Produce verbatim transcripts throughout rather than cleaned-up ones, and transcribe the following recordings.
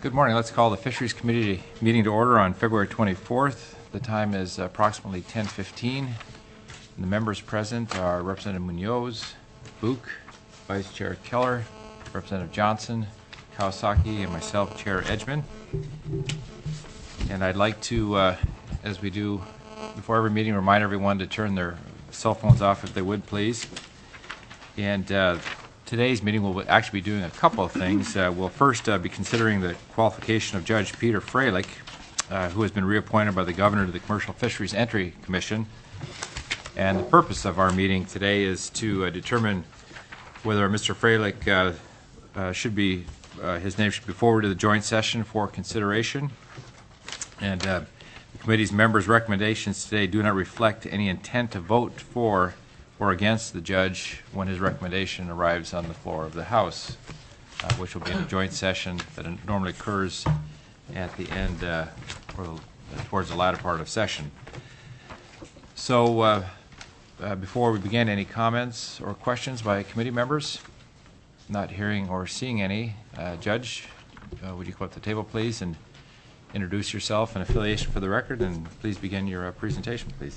Good morning. Let's call the Fisheries Committee meeting to order on February twenty-fourth. The time is approximately ten fifteen. The members present are Representative Munoz, Book, Vice Chair Keller, Representative Johnson, Kawasaki, and myself, Chair Edgman. And I'd like to, uh, as we do before every meeting, remind everyone to turn their cell phones off if they would, please. And uh, today's meeting will actually be doing a couple of things. Uh, we'll first uh, be considering the qualification of Judge Peter Freilich, uh, who has been reappointed by the Governor to the Commercial Fisheries Entry Commission. And the purpose of our meeting today is to uh, determine whether Mister Freilich uh, uh, should be, uh, his name should be forwarded to the joint session for consideration. And uh, the committee's members' recommendations today do not reflect any intent to vote for or against the judge when his recommendation arrives on the floor of the House, uh, which will be in a joint session that normally occurs at the end uh, or towards the latter part of session. So uh, uh, before we begin, any comments or questions by committee members? Not hearing or seeing any. Uh, Judge, uh, would you come up to the table, please, and introduce yourself and affiliation for the record, and please begin your uh, presentation, please.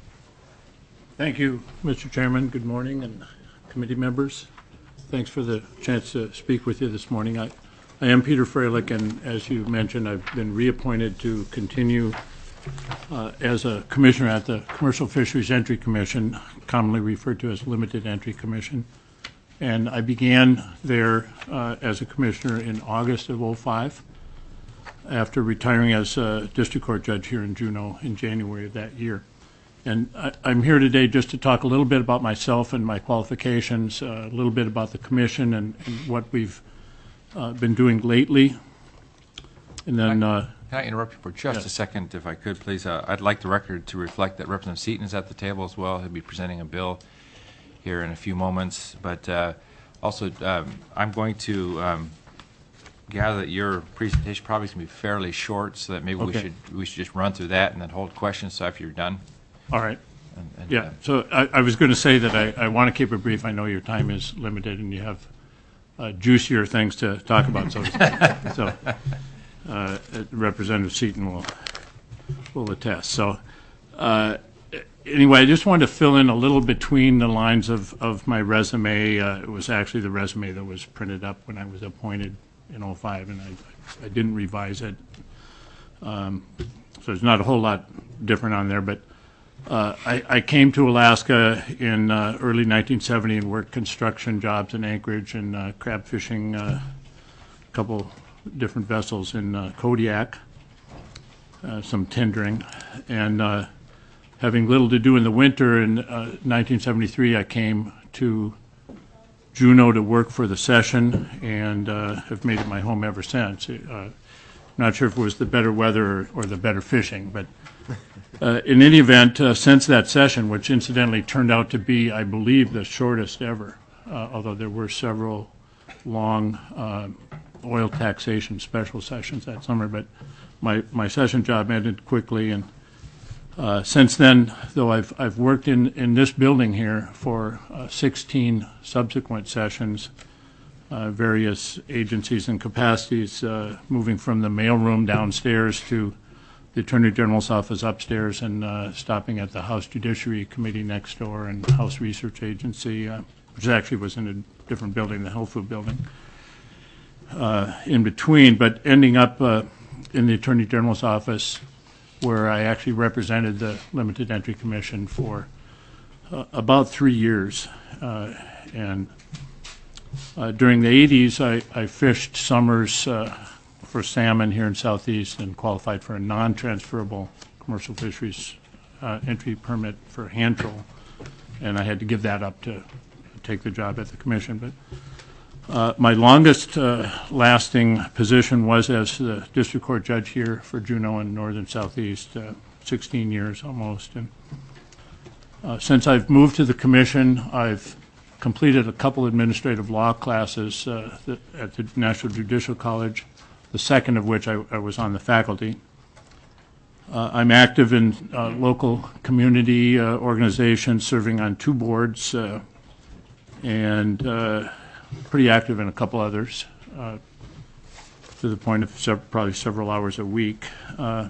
Thank you, Mister Chairman. Good morning, and committee members. Thanks for the chance to speak with you this morning. I, I am Peter Freilich, and as you mentioned, I've been reappointed to continue uh, as a commissioner at the Commercial Fisheries Entry Commission, commonly referred to as Limited Entry Commission. And I began there uh, as a commissioner in August of oh five, after retiring as a district court judge here in Juneau in January of that year. And I, I'm here today just to talk a little bit about myself and my qualifications, uh, a little bit about the commission and, and what we've uh, been doing lately. And then... Can I, uh, can I interrupt you for just yes. a second, if I could, please? Uh, I'd like the record to reflect that Representative Seaton is at the table as well. He'll be presenting a bill here in a few moments. But uh, also, um, I'm going to um, gather that your presentation probably is going to be fairly short, so that maybe okay. we should we should just run through that and then hold questions so after you're done. All right. And, and, Yeah, uh, so I, I was going to say that I, I want to keep it brief. I know your time is limited and you have uh, juicier things to talk about, so to speak. So uh, Representative Seaton will, will attest. So uh, anyway, I just wanted to fill in a little between the lines of, of my resume. Uh, it was actually the resume that was printed up when I was appointed in oh five, and I, I didn't revise it. Um, so there's not a whole lot different on there, but Uh, I, I came to Alaska in uh, early nineteen seventy and worked construction jobs in Anchorage and uh, crab fishing, uh, a couple different vessels in uh, Kodiak, uh, some tendering. And uh, having little to do in the winter in uh, nineteen seventy-three, I came to Juneau to work for the session and uh, have made it my home ever since. Uh, not sure if it was the better weather or, or the better fishing, but Uh, in any event, uh, since that session, which incidentally turned out to be, I believe, the shortest ever, uh, although there were several long uh, oil taxation special sessions that summer, but my, my session job ended quickly. And uh, since then, though I've, I've worked in, in this building here for uh, sixteen subsequent sessions, uh, various agencies and capacities, uh, moving from the mailroom downstairs to the Attorney General's office upstairs, and uh, stopping at the House Judiciary Committee next door and House Research Agency, uh, which actually was in a different building, the Health Food Building, uh, in between, but ending up uh, in the Attorney General's office, where I actually represented the Limited Entry Commission for uh, about three years. Uh, and uh, during the eighties, I, I fished summers uh, for salmon here in Southeast and qualified for a non-transferable commercial fisheries uh, entry permit for hand troll, and I had to give that up to take the job at the commission. But uh, my longest uh, lasting position was as the district court judge here for Juneau and Northern Southeast, uh, sixteen years almost. And uh, since I've moved to the commission, I've completed a couple administrative law classes uh, at the National Judicial College, the second of which I, I was on the faculty. Uh, I'm active in uh, local community uh, organizations, serving on two boards, uh, and uh, pretty active in a couple others. Uh, to the point of sev- probably several hours a week. Uh,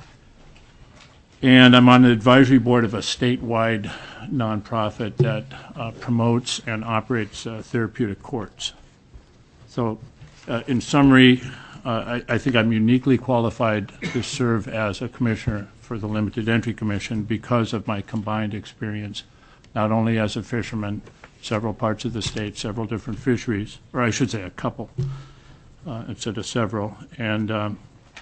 and I'm on the advisory board of a statewide nonprofit that uh, promotes and operates uh, therapeutic courts. So uh, in summary, uh, I, I think I'm uniquely qualified to serve as a commissioner for the Limited Entry Commission because of my combined experience, not only as a fisherman, several parts of the state, several different fisheries, or I should say a couple uh, instead of several, and um,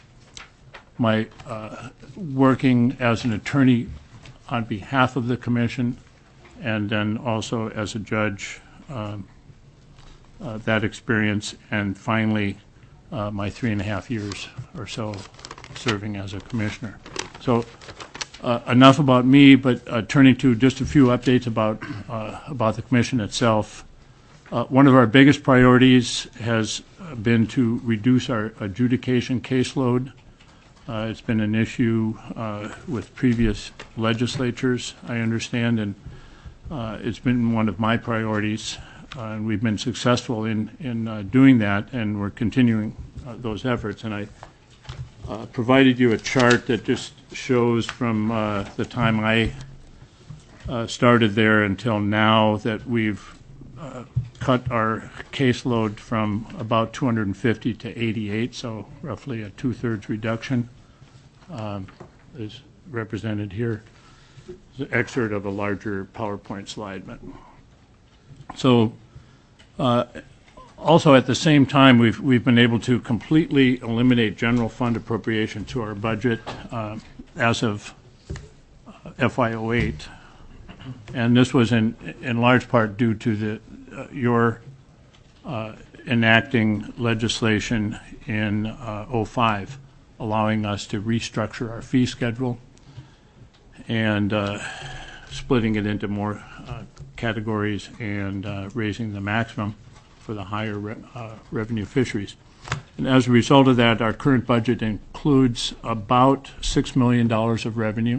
my uh, working as an attorney on behalf of the commission, and then also as a judge, um, uh, that experience, and finally uh, my three and a half years or so serving as a commissioner. So uh, enough about me, but uh, turning to just a few updates about uh, about the commission itself. Uh, one of our biggest priorities has been to reduce our adjudication caseload. Uh, it's been an issue uh, with previous legislatures, I understand, and uh, it's been one of my priorities, uh, and we've been successful in, in uh, doing that, and we're continuing uh, those efforts. And I uh, provided you a chart that just shows from uh, the time I uh, started there until now that we've uh, cut our caseload from about two hundred fifty to eighty-eight, so roughly a two-thirds reduction. Um, is represented here. It's an excerpt of a larger PowerPoint slide. But so uh, also at the same time, we've we've been able to completely eliminate general fund appropriation to our budget uh, as of uh, F Y oh eight, and this was in in large part due to the uh, your uh, enacting legislation in uh, oh five, allowing us to restructure our fee schedule and uh, splitting it into more uh, categories and uh, raising the maximum for the higher re uh, revenue fisheries. And as a result of that, our current budget includes about six million dollars of revenue,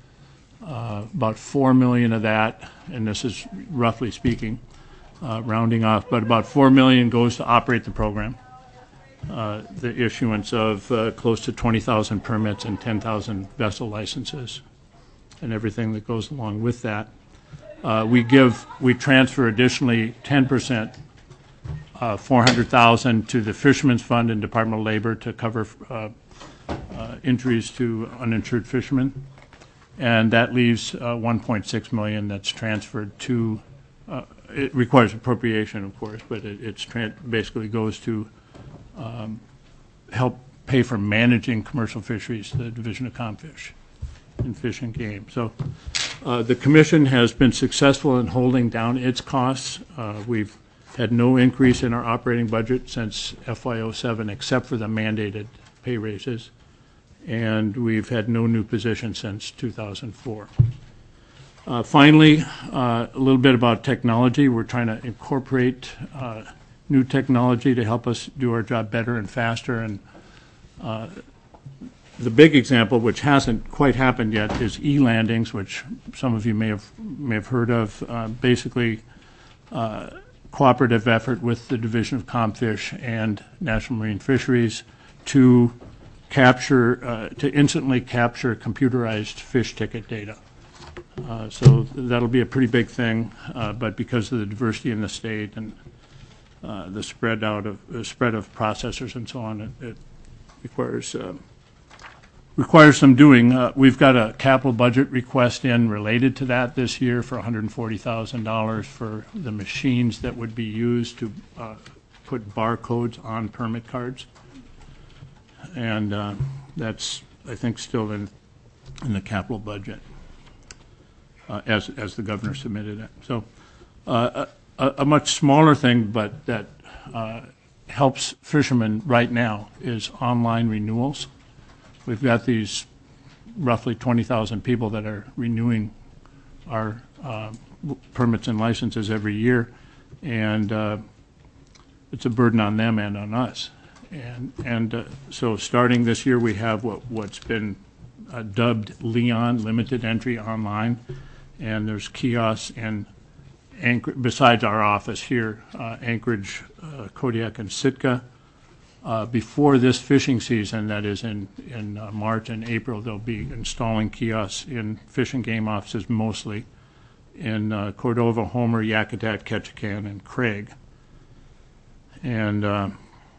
uh, about four million dollars of that, and this is roughly speaking, uh, rounding off, but about four million dollars goes to operate the program. Uh, the issuance of uh, close to twenty thousand permits and ten thousand vessel licenses and everything that goes along with that. Uh, we give, we transfer additionally ten percent, uh, four hundred thousand dollars to the Fishermen's Fund and Department of Labor to cover uh, uh, injuries to uninsured fishermen. And that leaves uh, one point six million dollars that's transferred to, uh, it requires appropriation, of course, but it it's basically goes to Um, help pay for managing commercial fisheries, the Division of Comfish and Fish and Game. So uh, the commission has been successful in holding down its costs. Uh, we've had no increase in our operating budget since F Y oh seven except for the mandated pay raises, and we've had no new positions since two thousand four. Uh, finally, uh, a little bit about technology. We're trying to incorporate uh, new technology to help us do our job better and faster. And uh, the big example, which hasn't quite happened yet, is e-landings, which some of you may have may have heard of. Uh, basically, uh, cooperative effort with the Division of Comfish and National Marine Fisheries to capture, uh, to instantly capture computerized fish ticket data. Uh, so that'll be a pretty big thing, uh, but because of the diversity in the state and Uh, the spread out of uh, spread of processors and so on, it, it requires uh, requires some doing. Uh, we've got a capital budget request in related to that this year for one hundred forty thousand dollars for the machines that would be used to uh, put barcodes on permit cards, and uh, that's I think still in in the capital budget uh, as as the governor submitted it. So. Uh, A, a much smaller thing, but that uh, helps fishermen right now, is online renewals. We've got these roughly twenty thousand people that are renewing our uh, permits and licenses every year, and uh, it's a burden on them and on us. And, and uh, so starting this year, we have what, what's been uh, dubbed Leon, Limited Entry Online, and there's kiosks in Anchor, besides our office here, uh, Anchorage, uh, Kodiak, and Sitka. Uh, Before this fishing season, that is in, in uh, March and April, they'll be installing kiosks in Fish and Game offices mostly in uh, Cordova, Homer, Yakutat, Ketchikan, and Craig. And uh,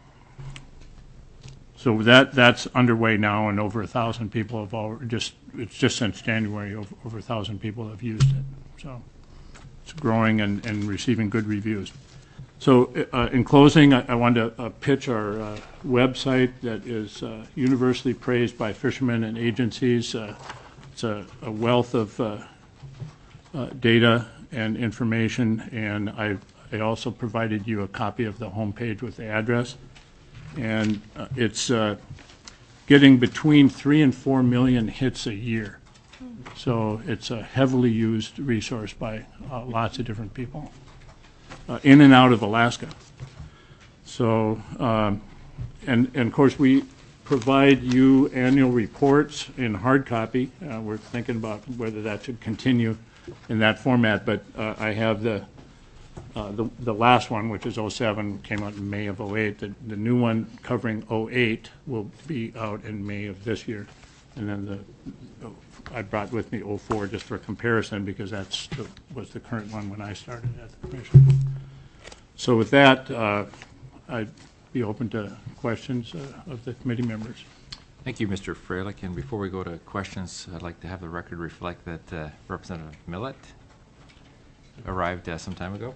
so that that's underway now, and over a thousand people have already just it's just since January over, over a thousand people have used it. So it's growing and, and receiving good reviews. So uh, in closing, I, I wanted to uh, pitch our uh, website that is uh, universally praised by fishermen and agencies. Uh, it's a, a wealth of uh, uh, data and information, and I, I also provided you a copy of the homepage with the address. And uh, it's uh, getting between three and four million hits a year. So it's a heavily used resource by uh, lots of different people. Uh, in and out of Alaska. So, um, and, and of course, we provide you annual reports in hard copy. Uh, we're thinking about whether that should continue in that format, but uh, I have the, uh, the the last one, which is oh seven, came out in May of oh eight. The, the new one covering oh eight will be out in May of this year. And then the, I brought with me oh four just for comparison, because that's the, was the current one when I started at the commission. So with that, uh, I'd be open to questions uh, of the committee members. Thank you, Mister Freilich. And before we go to questions, I'd like to have the record reflect that uh, Representative Millett arrived uh, some time ago.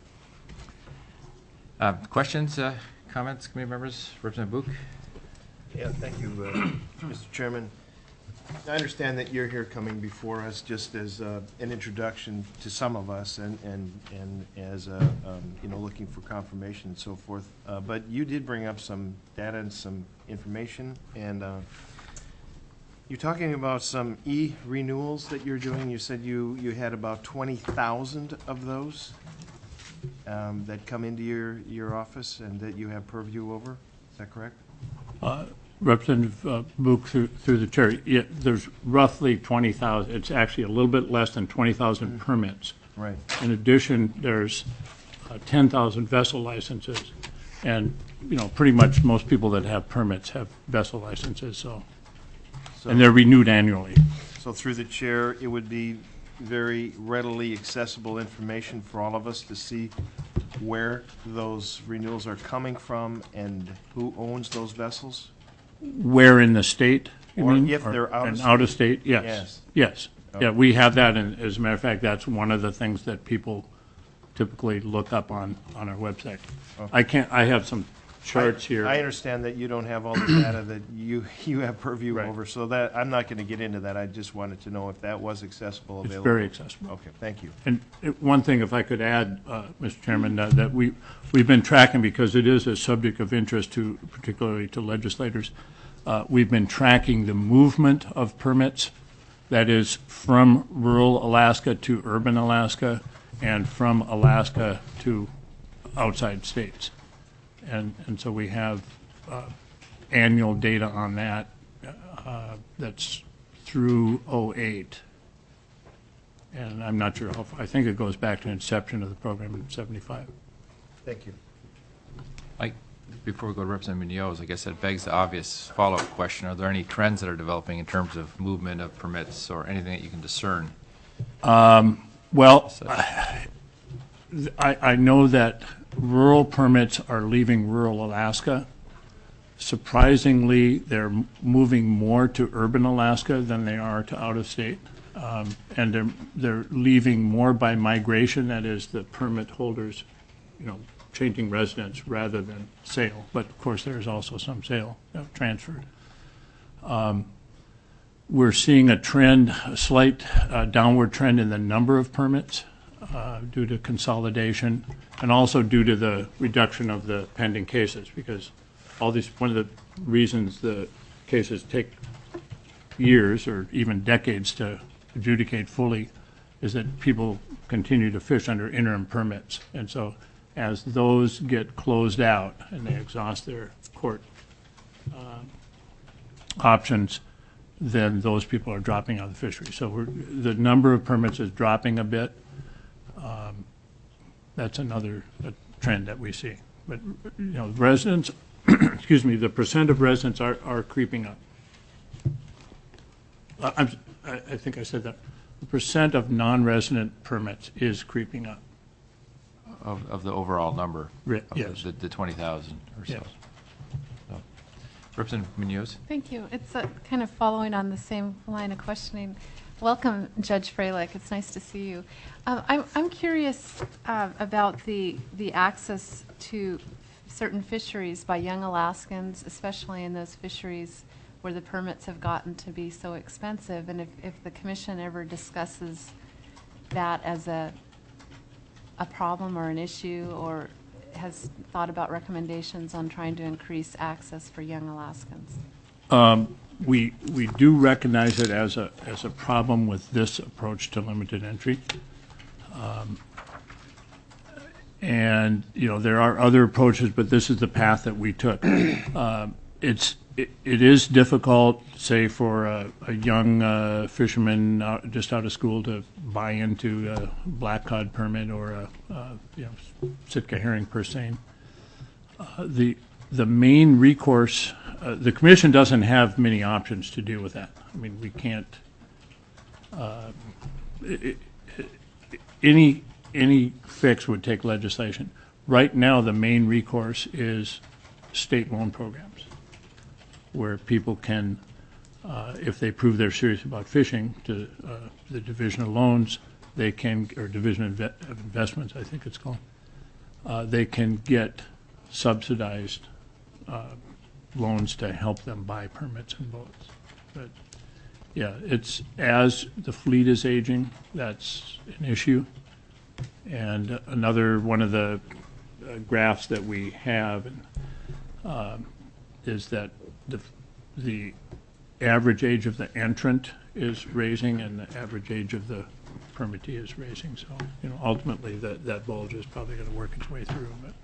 Uh, questions, uh, comments, committee members? Representative Book? Yeah, thank you, uh, Mister Chairman. I understand that you're here coming before us just as uh, an introduction to some of us, and and and as uh, um, you know, looking for confirmation and so forth. Uh, but you did bring up some data and some information, and uh, you're talking about some e-renewals that you're doing. You said you you had about twenty thousand of those um, that come into your your office and that you have purview over. Is that correct? Uh, Representative uh, Book, through, through the chair, yeah, there's roughly twenty thousand. It's actually a little bit less than twenty thousand mm-hmm. permits. Right. In addition, there's uh, ten thousand vessel licenses, and you know, pretty much most people that have permits have vessel licenses. So, so and they're renewed annually. So through the chair, it would be very readily accessible information for all of us to see where those renewals are coming from and who owns those vessels? Where in the state, you or mean? if or they're out of state? out of state, yes. Yes. Yes. Okay. Yeah, we have that, and as a matter of fact, that's one of the things that people typically look up on, on our website. Okay. I can't, I have some charts I, here. I understand that you don't have all the data that you, you have purview Right. over, so that, I'm not going to get into that. I just wanted to know if that was accessible, It's available. very accessible. Okay, thank you. And it- one thing, if I could add, uh, Mister Chairman, uh, that we, we've been tracking, because it is a subject of interest to, particularly to legislators, uh, we've been tracking the movement of permits, that is from rural Alaska to urban Alaska, and from Alaska to outside states. And, and so we have uh, annual data on that uh, that's through oh eight. And I'm not sure how far, I think it goes back to inception of the program in seventy-five. Thank you. Like, before we go to Representative Munoz, I guess that begs the obvious follow-up question. Are there any trends that are developing in terms of movement of permits or anything that you can discern? Um, well, I, I know that rural permits are leaving rural Alaska. Surprisingly, they're moving more to urban Alaska than they are to out of state. Um, and they're, they're leaving more by migration, that is the permit holders, you know, changing residence rather than sale. But of course, there's also some sale uh, transfer. Um, we're seeing a trend, a slight uh, downward trend in the number of permits uh, due to consolidation, and also due to the reduction of the pending cases, because all these, one of the reasons the cases take years or even decades to adjudicate fully is that people continue to fish under interim permits. And so as those get closed out and they exhaust their court uh, options, then those people are dropping out of the fishery. So we're, the number of permits is dropping a bit. Um, that's another uh, trend that we see. But you know, residents excuse me, the percent of residents are, are creeping up. Uh, I'm, I, I think I said that. The percent of non-resident permits is creeping up. Of, of the overall number? Re- of yes. The, the twenty thousand or so? Yes. So. Representative Munoz? Thank you. It's uh, kind of following on the same line of questioning. Welcome, Judge Freilich. It's nice to see you. Um, I'm, I'm curious uh, about the, the access to certain fisheries by young Alaskans, especially in those fisheries where the permits have gotten to be so expensive, and if, if the commission ever discusses that as a, a problem or an issue, or has thought about recommendations on trying to increase access for young Alaskans. Um, we we do recognize it as a as a problem with this approach to limited entry, um, and you know there are other approaches, but this is the path that we took. Um, it's it, it is difficult, say, for a, a young uh, fisherman out, just out of school to buy into a black cod permit or a, a you know Sitka herring per se. Uh, the the main recourse, uh, the commission doesn't have many options to deal with that. I mean, we can't. Uh, it, it, any any fix would take legislation. Right now, the main recourse is state loan programs, where people can, uh, if they prove they're serious about fishing, to uh, the Division of Loans, they can, or Division of Inve- of Investments, I think it's called, uh, they can get subsidized uh, loans to help them buy permits and boats. But yeah, it's as the fleet is aging, that's an issue. And another one of the uh, graphs that we have and, uh, is that the the average age of the entrant is raising and the average age of the permittee is raising. So, you know, ultimately that, that bulge is probably going to work its way through. But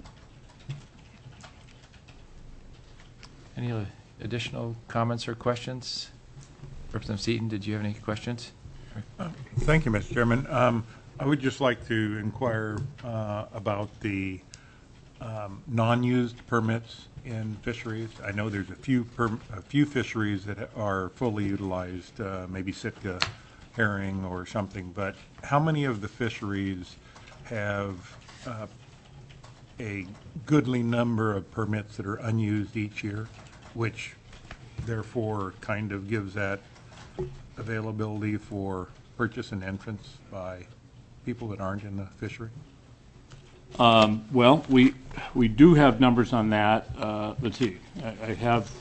Any other additional comments or questions? Representative Seaton, did you have any questions? Thank you, Mister Chairman. Um, I would just like to inquire uh, about the um, non-used permits in fisheries. I know there's a few per, a few fisheries that are fully utilized, uh, maybe Sitka herring or something, but how many of the fisheries have uh, a goodly number of permits that are unused each year, which therefore kind of gives that availability for purchase and entrance by people that aren't in the fishery? Um, well, we we do have numbers on that. Uh, let's see. I, I have,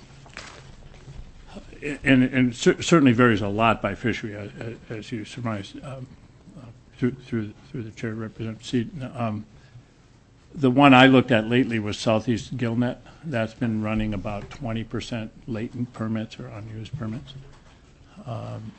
and and cer- certainly varies a lot by fishery, as, as you surmised um, uh, through through through the chair, Representative Seaton. Um, the one I looked at lately was Southeast Gillnet. That's been running about twenty percent latent permits or unused permits. Um,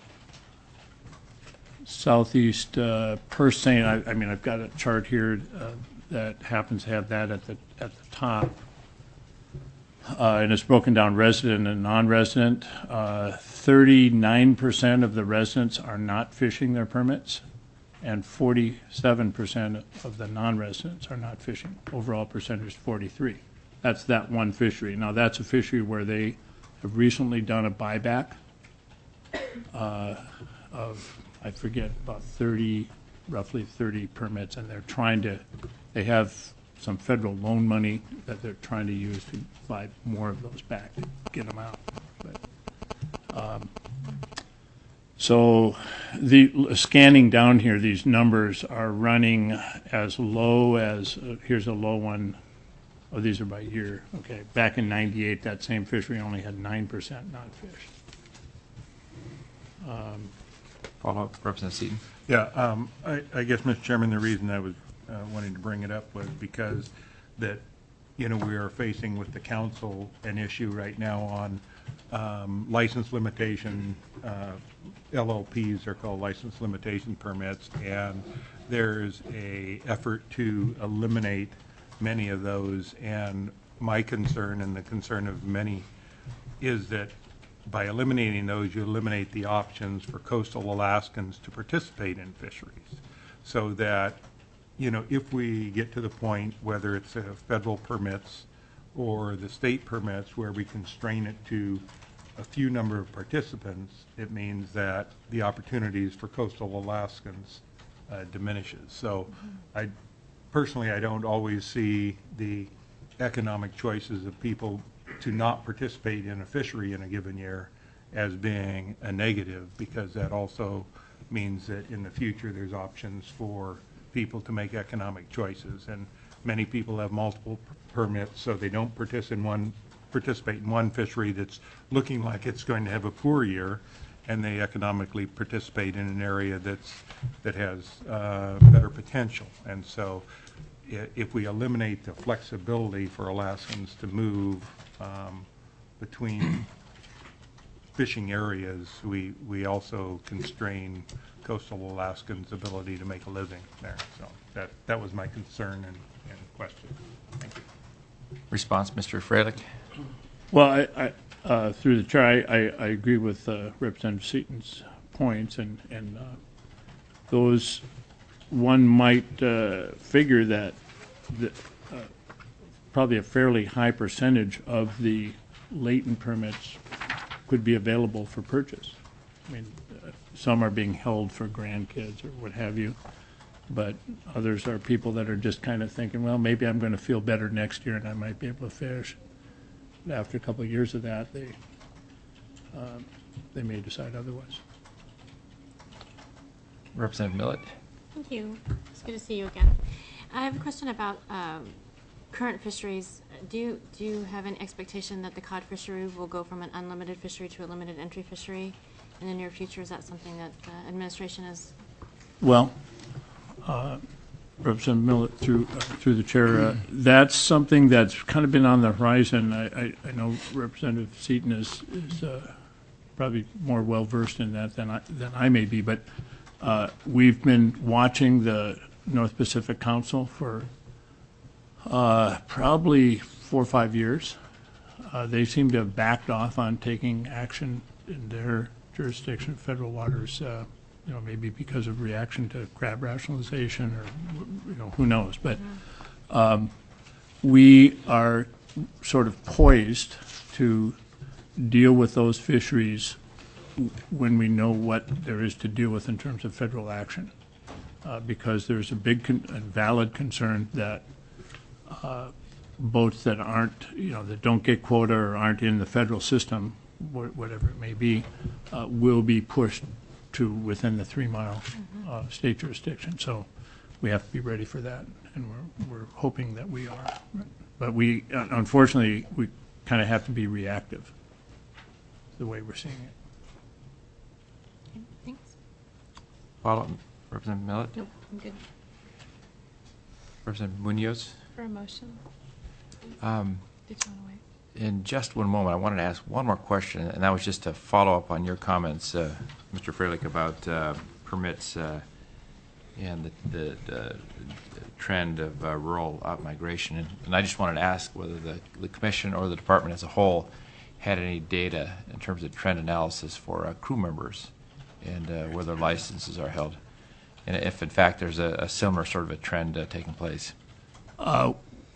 Southeast uh, Purse Seine, I, I mean, I've got a chart here uh, that happens to have that at the at the top, uh, and it's broken down resident and non-resident. Uh, thirty-nine percent of the residents are not fishing their permits, and forty-seven percent of the non-residents are not fishing. Overall percentage is forty-three. That's that one fishery. Now, that's a fishery where they have recently done a buyback uh, of, I forget, about thirty, roughly thirty permits, and they're trying to, they have some federal loan money that they're trying to use to buy more of those back, to get them out. But, um, so the scanning down here, these numbers are running as low as, uh, here's a low one. Oh, these are by year. Okay, back in ninety-eight, that same fishery only had nine percent not fished. Um, Follow-up, Representative Seaton. Yeah, um, I, I guess, Mister Chairman, the reason I was uh, wanting to bring it up was because that, you know, we are facing with the council an issue right now on um, license limitation. Uh, L L Ps are called license limitation permits, and there's a effort to eliminate many of those. And my concern and the concern of many is that by eliminating those, you eliminate the options for coastal Alaskans to participate in fisheries. So that, you know, if we get to the point, whether it's uh, federal permits or the state permits where we constrain it to a few number of participants, it means that the opportunities for coastal Alaskans uh, diminishes. So I personally, I don't always see the economic choices of people to not participate in a fishery in a given year as being a negative, because that also means that in the future there's options for people to make economic choices. And many people have multiple p- permits, so they don't participate in one participate in one fishery that's looking like it's going to have a poor year, and they economically participate in an area that's that has uh, better potential. And so i- if we eliminate the flexibility for Alaskans to move um, between fishing areas, we, we also constrain coastal Alaskans' ability to make a living there. So that, that was my concern and, and question. Thank you. Response, Mister Freilich? Well, I, I, uh, through the chair, I, I, I agree with uh, Representative Seaton's points, and, and uh, those, one might uh, figure that the, uh, probably a fairly high percentage of the latent permits could be available for purchase. I mean, uh, some are being held for grandkids or what have you, but others are people that are just kind of thinking, well, maybe I'm going to feel better next year and I might be able to fish. After a couple of years of that, they um, they may decide otherwise. Representative Millet? Thank you. It's good to see you again. I have a question about um, current fisheries. Do you, do you have an expectation that the cod fishery will go from an unlimited fishery to a limited entry fishery in the near future? Is that something that the administration is? Well, uh, Representative Millet, through uh, through the chair, uh, that's something that's kind of been on the horizon. I, I, I know Representative Seaton is is uh, probably more well versed in that than I than I may be, but uh, we've been watching the North Pacific Council for uh, probably four or five years. Uh, they seem to have backed off on taking action in their jurisdiction, federal waters. Uh, You know, maybe because of reaction to crab rationalization, or you know, who knows? But um, we are sort of poised to deal with those fisheries when we know what there is to deal with in terms of federal action, uh, because there's a big, con- a valid concern that uh, boats that aren't, you know, that don't get quota or aren't in the federal system, wh- whatever it may be, uh, will be pushed to within the three-mile uh, state jurisdiction. So we have to be ready for that, and we're we're hoping that we are. But we, uh, unfortunately, we kind of have to be reactive, the way we're seeing it. Okay, thanks. Follow, Representative Millet? Nope, I'm good. Representative Munoz? For a motion, Um, did you want to wait? In just one moment, I wanted to ask one more question, and that was just to follow up on your comments, uh, Mister Freilich, about uh, permits uh, and the, the, the trend of uh, rural outmigration. And, and I just wanted to ask whether the, the Commission or the Department as a whole had any data in terms of trend analysis for uh, crew members and uh, where their licenses are held, and if, in fact, there's a, a similar sort of a trend uh, taking place. Uh,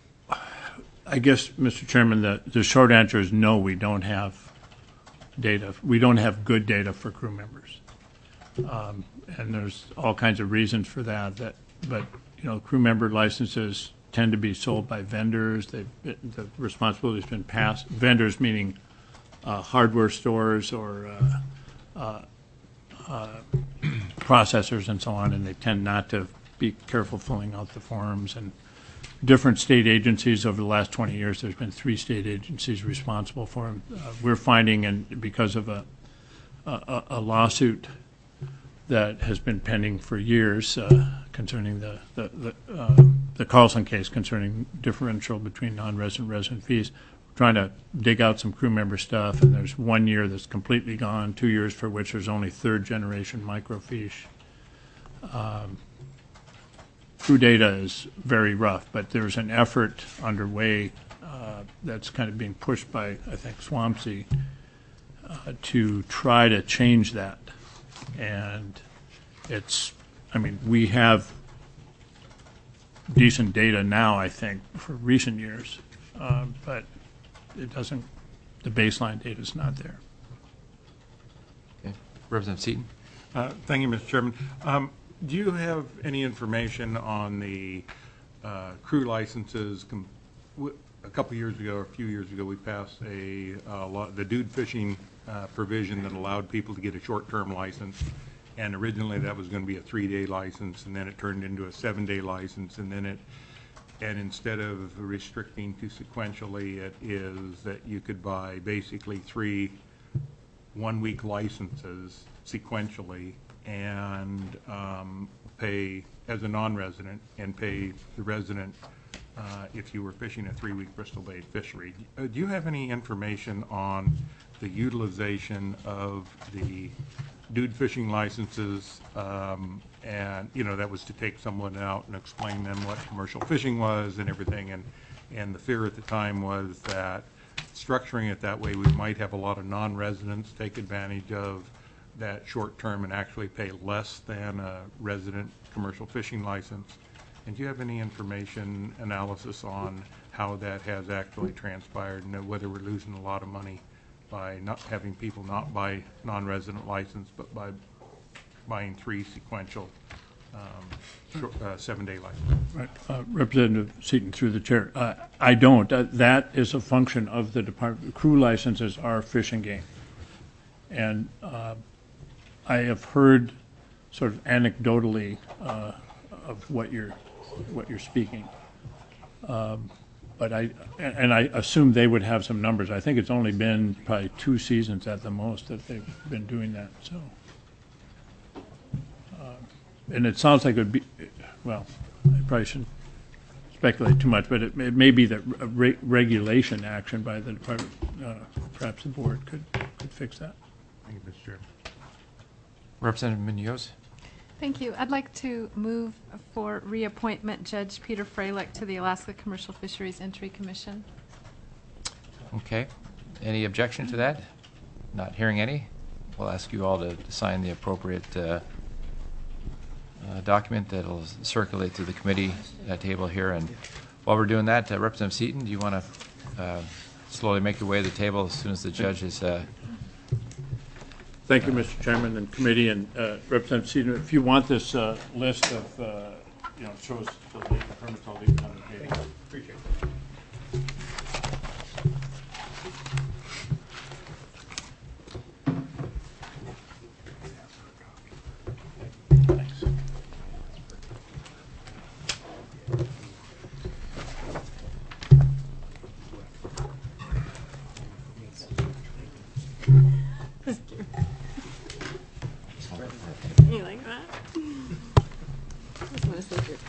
I guess, Mister Chairman, the, the short answer is no, we don't have data. We don't have good data for crew members. Um, and there's all kinds of reasons for that, that, but, you know, crew member licenses tend to be sold by vendors. They've, the responsibility's been passed, vendors meaning uh, hardware stores or uh, uh, uh, processors and so on, and they tend not to be careful filling out the forms. And different state agencies over the last twenty years, there's been three state agencies responsible for them. Uh, we're finding, and because of a, a, a lawsuit that has been pending for years uh, concerning the the the, uh, the Carlson case concerning differential between non-resident resident fees, we're trying to dig out some crew member stuff, and there's one year that's completely gone, two years for which there's only third generation microfiche. Um, Crew data is very rough, but there's an effort underway uh, that's kind of being pushed by, I think, Swampsea uh, to try to change that. And it's, I mean, we have decent data now, I think, for recent years, uh, but it doesn't, the baseline data is not there. Okay. Representative Seaton? Uh, Thank you, Mister Chairman. Um, Do you have any information on the uh, crew licenses? Com- w- A couple years ago, or a few years ago, we passed a, uh, law- the dude fishing uh, provision that allowed people to get a short-term license. And originally, that was going to be a three-day license, and then it turned into a seven-day license, and then it, and instead of restricting to sequentially, it is that you could buy basically three one-week licenses sequentially and um, pay as a non-resident and pay the resident uh, if you were fishing a three-week Bristol Bay fishery. Uh, do you have any information on the utilization of the dude fishing licenses? Um, and, you know, that was to take someone out and explain them what commercial fishing was and everything. And, and the fear at the time was that structuring it that way, we might have a lot of non-residents take advantage of that short term and actually pay less than a resident commercial fishing license. And do you have any information analysis on how that has actually transpired and whether we're losing a lot of money by not having people not buy non-resident license, but by buying three sequential um, short, uh, seven-day licenses? Right. Uh, Representative Seaton, through the chair. Uh, I don't. Uh, that is a function of the department. Crew licenses are fish and game. And uh, I have heard sort of anecdotally uh, of what you're what you're speaking. Um, but I and and I assume they would have some numbers. I think it's only been probably two seasons at the most that they've been doing that. So, uh, and it sounds like it would be, well, I probably shouldn't speculate too much, but it, it may be that re- regulation action by the department, uh, perhaps the board could could fix that. Thank you, Mister Chair. Representative Munoz? Thank you. I'd like to move for reappointment Judge Peter Freilich to the Alaska Commercial Fisheries Entry Commission. Okay. Any objection to that? Not hearing any. We'll ask you all to, to sign the appropriate uh, uh, document that'll circulate to the committee uh, table here. And while we're doing that, uh, Representative Seaton, do you want to uh, slowly make your way to the table as soon as the judge is... Uh, Thank you, Mister Chairman and committee, and uh, Representative Seaton. If you want this uh, list of, uh, you know, shows the legal permits, I'll leave it on the table. Appreciate it. Thanks. You like that? Just want to say your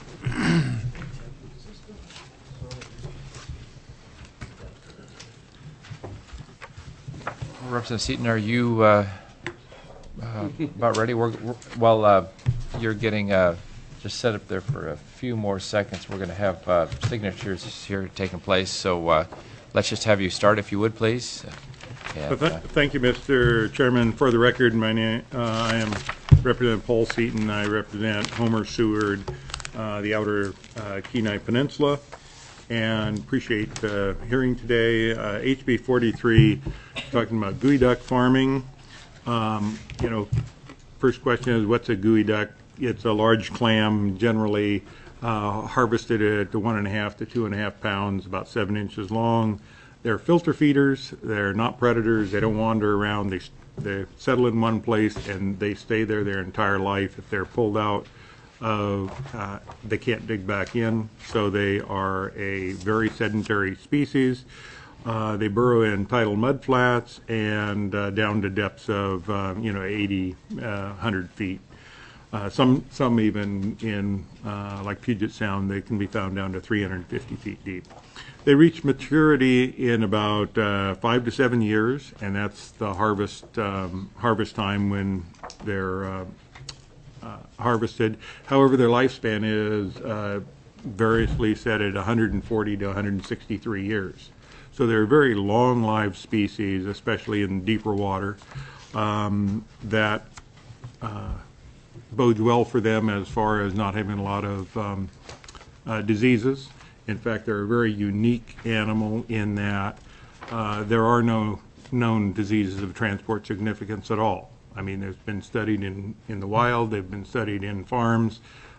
Representative Seaton, are you uh, uh, about ready? We're, we're, while uh, you're getting uh, just set up there for a few more seconds, we're going to have uh, signatures here taking place. So uh, let's just have you start, if you would, please. And, Well, uh, th- Thank you, Mister Chairman. For the record, my name, uh, I am Representative Paul Seaton. I represent Homer Seward, uh, the outer uh, Kenai Peninsula, and appreciate uh, hearing today. Uh, H B forty-three, talking about gooey duck farming. Um, You know, first question is, what's a gooey duck? It's a large clam, generally uh, harvested at one and a half to two and a half pounds, about seven inches long. They're filter feeders. They're not predators. They don't wander around. They they settle in one place and they stay there their entire life. If they're pulled out, uh, uh, they can't dig back in. So they are a very sedentary species. Uh, they burrow in tidal mudflats and uh, down to depths of uh, you know eighty, uh, one hundred feet. Uh, some some even in uh, like Puget Sound, they can be found down to three hundred fifty feet deep. They reach maturity in about uh, five to seven years, and that's the harvest um, harvest time when they're uh, uh, harvested. However, their lifespan is uh, variously set at one hundred forty to one hundred sixty-three years. So they're a very long-lived species, especially in deeper water, um, that uh, bodes well for them as far as not having a lot of um, uh, diseases. In fact, they're a very unique animal in that uh, there are no known diseases of transport significance at all. I mean, they've been studied in, in the wild, they've been studied in farms.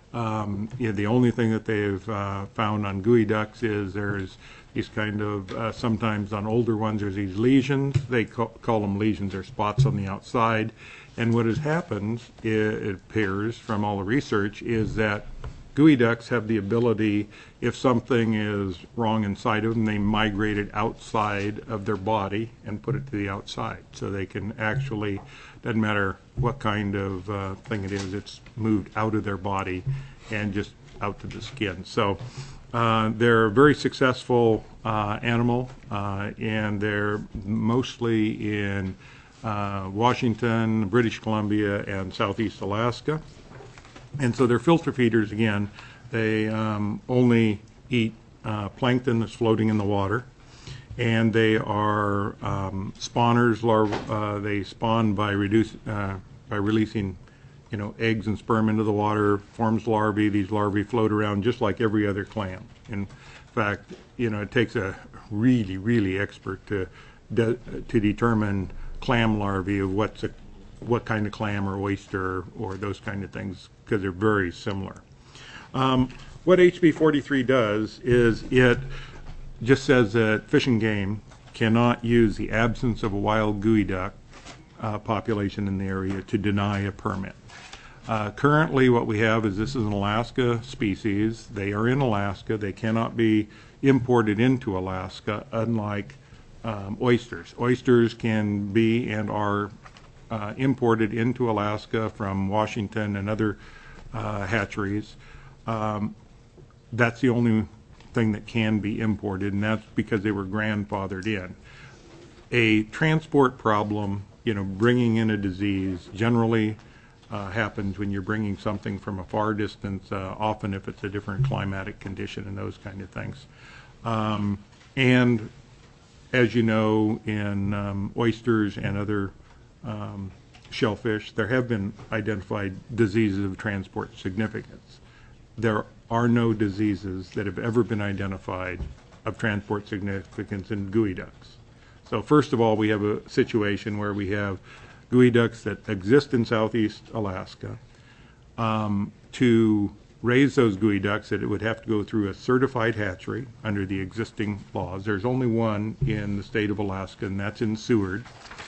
Um, you know, the only thing that they've uh, found on geoducks is there's these kind of, uh, sometimes on older ones, there's these lesions. They ca call them lesions or spots on the outside. And what has happened, it, it appears from all the research, is that geoducks have the ability, if something is wrong inside of them, they migrate it outside of their body and put it to the outside. So they can actually, doesn't matter what kind of uh, thing it is, it's moved out of their body and just out to the skin. So uh, they're a very successful uh, animal, uh, and they're mostly in uh, Washington, British Columbia, and southeast Alaska. And so they're filter feeders again. They um, only eat uh, plankton that's floating in the water, and they are um, spawners. Larv uh, they spawn by reduce uh, by releasing, you know, eggs and sperm into the water. Forms larvae. These larvae float around just like every other clam. In fact, you know, it takes a really, really expert to de to determine clam larvae of what's a what kind of clam or oyster or those kind of things, because they're very similar. Um, what H B forty-three does is it just says that Fish and Game cannot use the absence of a wild geoduck uh, population in the area to deny a permit. Uh, currently what we have is this is an Alaska species. They are in Alaska. They cannot be imported into Alaska, unlike um, oysters. Oysters can be and are Uh, imported into Alaska from Washington and other uh, hatcheries. Um, that's the only thing that can be imported, and that's because they were grandfathered in. A transport problem, you know, bringing in a disease generally uh, happens when you're bringing something from a far distance, uh, often if it's a different climatic condition and those kind of things. Um, and as you know, in um, oysters and other Um, shellfish, there have been identified diseases of transport significance. There are no diseases that have ever been identified of transport significance in geoducks. So first of all, we have a situation where we have geoducks that exist in southeast Alaska. Um, to raise those geoducks, that it would have to go through a certified hatchery under the existing laws. There's only one in the state of Alaska, and that's in Seward.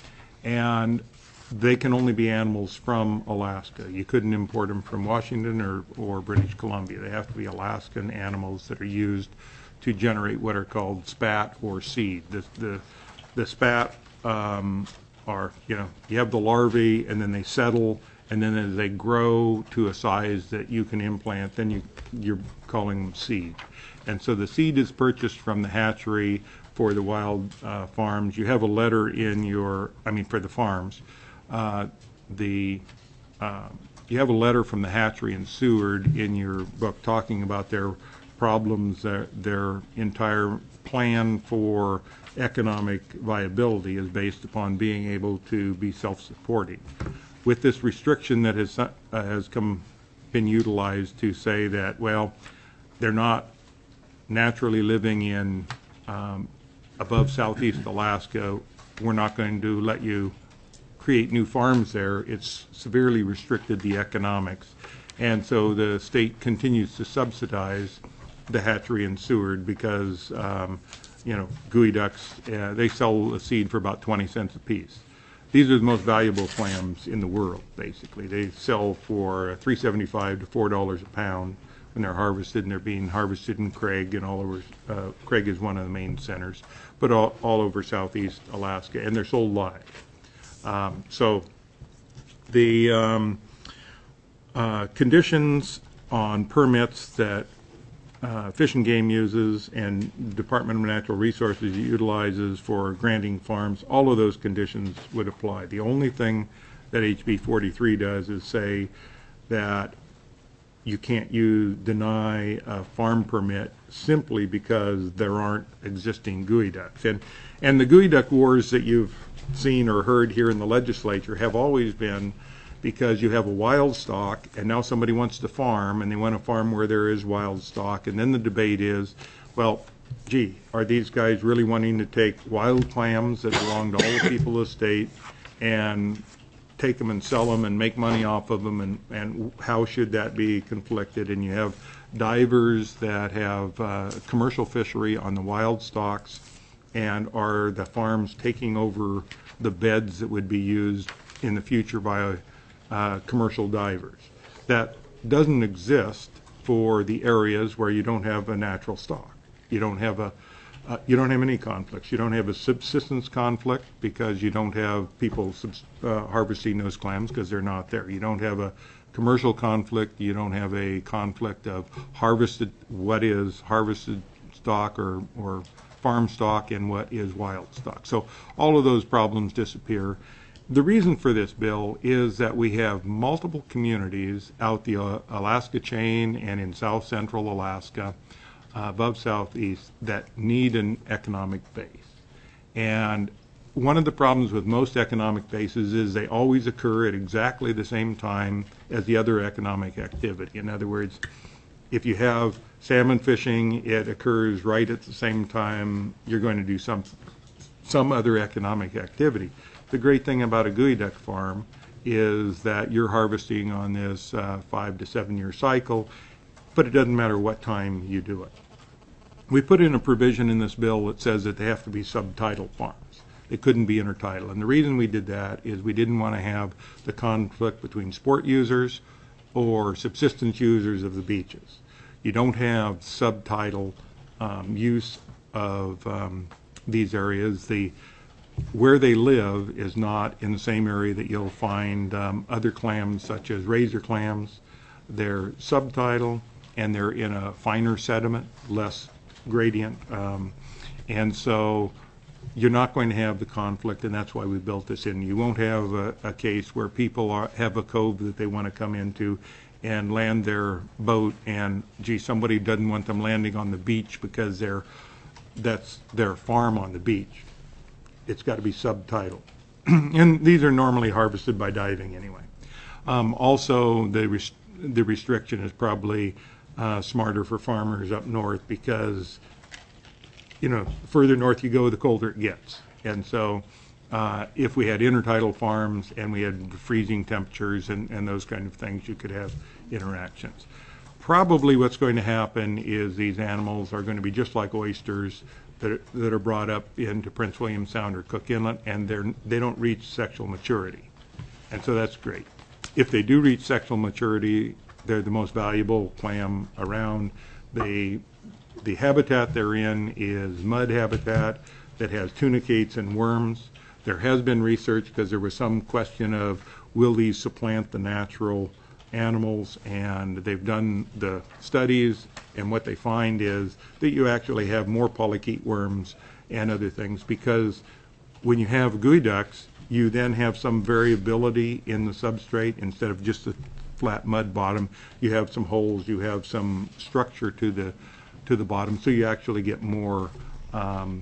And they can only be animals from Alaska. You couldn't import them from Washington or, or British Columbia. They have to be Alaskan animals that are used to generate what are called spat or seed. The, the, the spat um, are, you know, you have the larvae and then they settle, and then as they grow to a size that you can implant, then you, you're calling them seed. And so the seed is purchased from the hatchery for the wild uh, farms. You have a letter in your, I mean for the farms, uh, the uh, you have a letter from the hatchery in Seward in your book talking about their problems, uh, their entire plan for economic viability is based upon being able to be self-supporting. With this restriction that has, uh, has come, been utilized to say that, well, they're not naturally living in um, above southeast Alaska, we're not going to let you create new farms there. It's severely restricted the economics. And so the state continues to subsidize the hatchery in Seward because, um, you know, geoducks, uh, they sell a seed for about twenty cents a piece. These are the most valuable clams in the world, basically. They sell for three seventy-five to four dollars a pound when they're harvested, and they're being harvested in Craig and all over. Uh, Craig is one of the main centers, but all, all over southeast Alaska, and they're sold live. Um, so the um, uh, conditions on permits that uh, Fish and Game uses and Department of Natural Resources utilizes for granting farms, all of those conditions would apply. The only thing that H B forty-three does is say that you can't use, deny a farm permit simply because there aren't existing geoducks. And, and the geoduck wars that you've seen or heard here in the legislature have always been because you have a wild stock and now somebody wants to farm and they want to farm where there is wild stock, and then the debate is, well, gee, are these guys really wanting to take wild clams that belong to all the people of the state and take them and sell them and make money off of them, and, and how should that be conflicted? And you have divers that have uh, commercial fishery on the wild stocks, and are the farms taking over the beds that would be used in the future by uh, commercial divers? That doesn't exist for the areas where you don't have a natural stock. You don't have a Uh, you don't have any conflicts. You don't have a subsistence conflict because you don't have people subs- uh, harvesting those clams because they're not there. You don't have a commercial conflict. You don't have a conflict of harvested, what is harvested stock or, or farm stock and what is wild stock. So all of those problems disappear. The reason for this bill is that we have multiple communities out the uh, Alaska chain and in south central Alaska, Uh, above southeast, that need an economic base. And one of the problems with most economic bases is they always occur at exactly the same time as the other economic activity. In other words, if you have salmon fishing, it occurs right at the same time you're going to do some some other economic activity. The great thing about a geoduck farm is that you're harvesting on this uh, five to seven year cycle, but it doesn't matter what time you do it. We put in a provision in this bill that says that they have to be subtidal farms. They couldn't be intertidal. And the reason we did that is we didn't want to have the conflict between sport users or subsistence users of the beaches. You don't have subtidal um, use of um, these areas. The where they live is not in the same area that you'll find um, other clams such as razor clams. They're subtidal and they're in a finer sediment, less gradient, um, and so you're not going to have the conflict, and that's why we built this in. You won't have a, a case where people are, have a cove that they want to come into and land their boat, and gee, somebody doesn't want them landing on the beach because they're that's their farm on the beach. It's got to be subtidal, and these are normally harvested by diving anyway. Um, also, the rest- the restriction is probably Uh, smarter for farmers up north because, you know, the further north you go, the colder it gets. And so uh, if we had intertidal farms and we had freezing temperatures and, and those kind of things, you could have interactions. Probably what's going to happen is these animals are going to be just like oysters that are, that are brought up into Prince William Sound or Cook Inlet, and they're, they don't reach sexual maturity. And so that's great. If they do reach sexual maturity, they're the most valuable clam around. They, the habitat they're in is mud habitat that has tunicates and worms. There has been research because there was some question of will these supplant the natural animals, and they've done the studies, and what they find is that you actually have more polychaete worms and other things, because when you have geoducks, you then have some variability in the substrate instead of just a flat mud bottom. You have some holes, you have some structure to the to the bottom, so you actually get more um,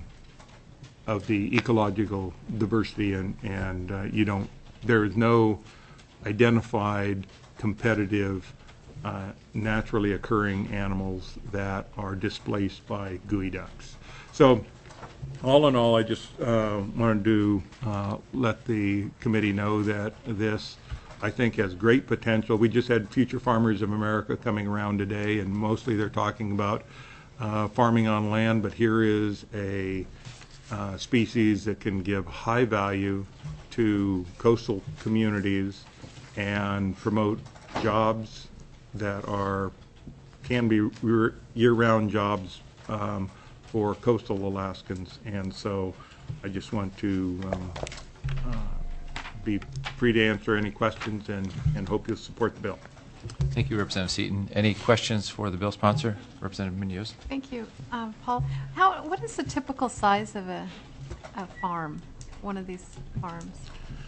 of the ecological diversity, and and uh, you don't. There is no identified competitive uh, naturally occurring animals that are displaced by geoducks. So all in all, I just uh, wanted to uh, let the committee know that this, I think, has great potential. We just had Future Farmers of America coming around today, and mostly they're talking about uh, farming on land, but here is a uh, species that can give high value to coastal communities and promote jobs that are, can be year-round jobs um, for coastal Alaskans. And so I just want to um, uh, be free to answer any questions, and, and hope you'll support the bill. Thank you, Representative Seaton. Any questions for the bill sponsor, Representative Munoz? Thank you. Um, Paul, how, what is the typical size of a, a farm, one of these farms?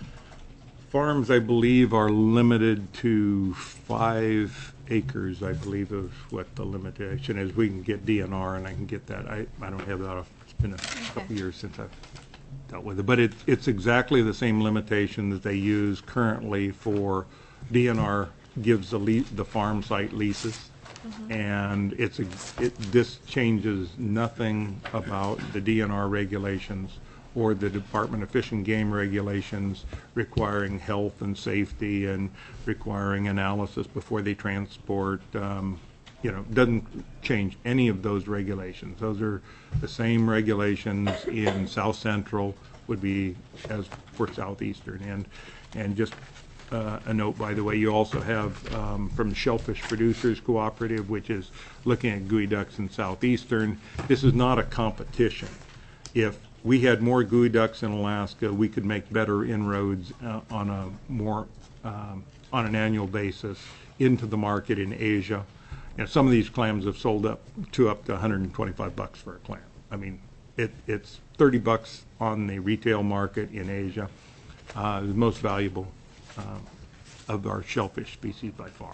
Farms, I believe, are limited to five acres, I believe is what the limitation is. We can get D N R, and I can get that. I, I don't have that off. It's been a Okay. couple years since I've dealt with it. But it, it's exactly the same limitation that they use currently for D N R gives the, le- the farm site leases. And it's, a it, this changes nothing about the D N R regulations or the Department of Fish and Game regulations requiring health and safety and requiring analysis before they transport. Um, you know, doesn't change any of those regulations. Those are the same regulations in South Central would be as for Southeastern. And, and just uh, a note, by the way, you also have um, from Shellfish Producers Cooperative, which is looking at geoducks in Southeastern. This is not a competition. If we had more geoducks in Alaska, we could make better inroads uh, on a more um, on an annual basis into the market in Asia. You know, some of these clams have sold up to up to one hundred twenty-five bucks for a clam. I mean, it, it's thirty bucks on the retail market in Asia. Uh, the most valuable um, of our shellfish species by far.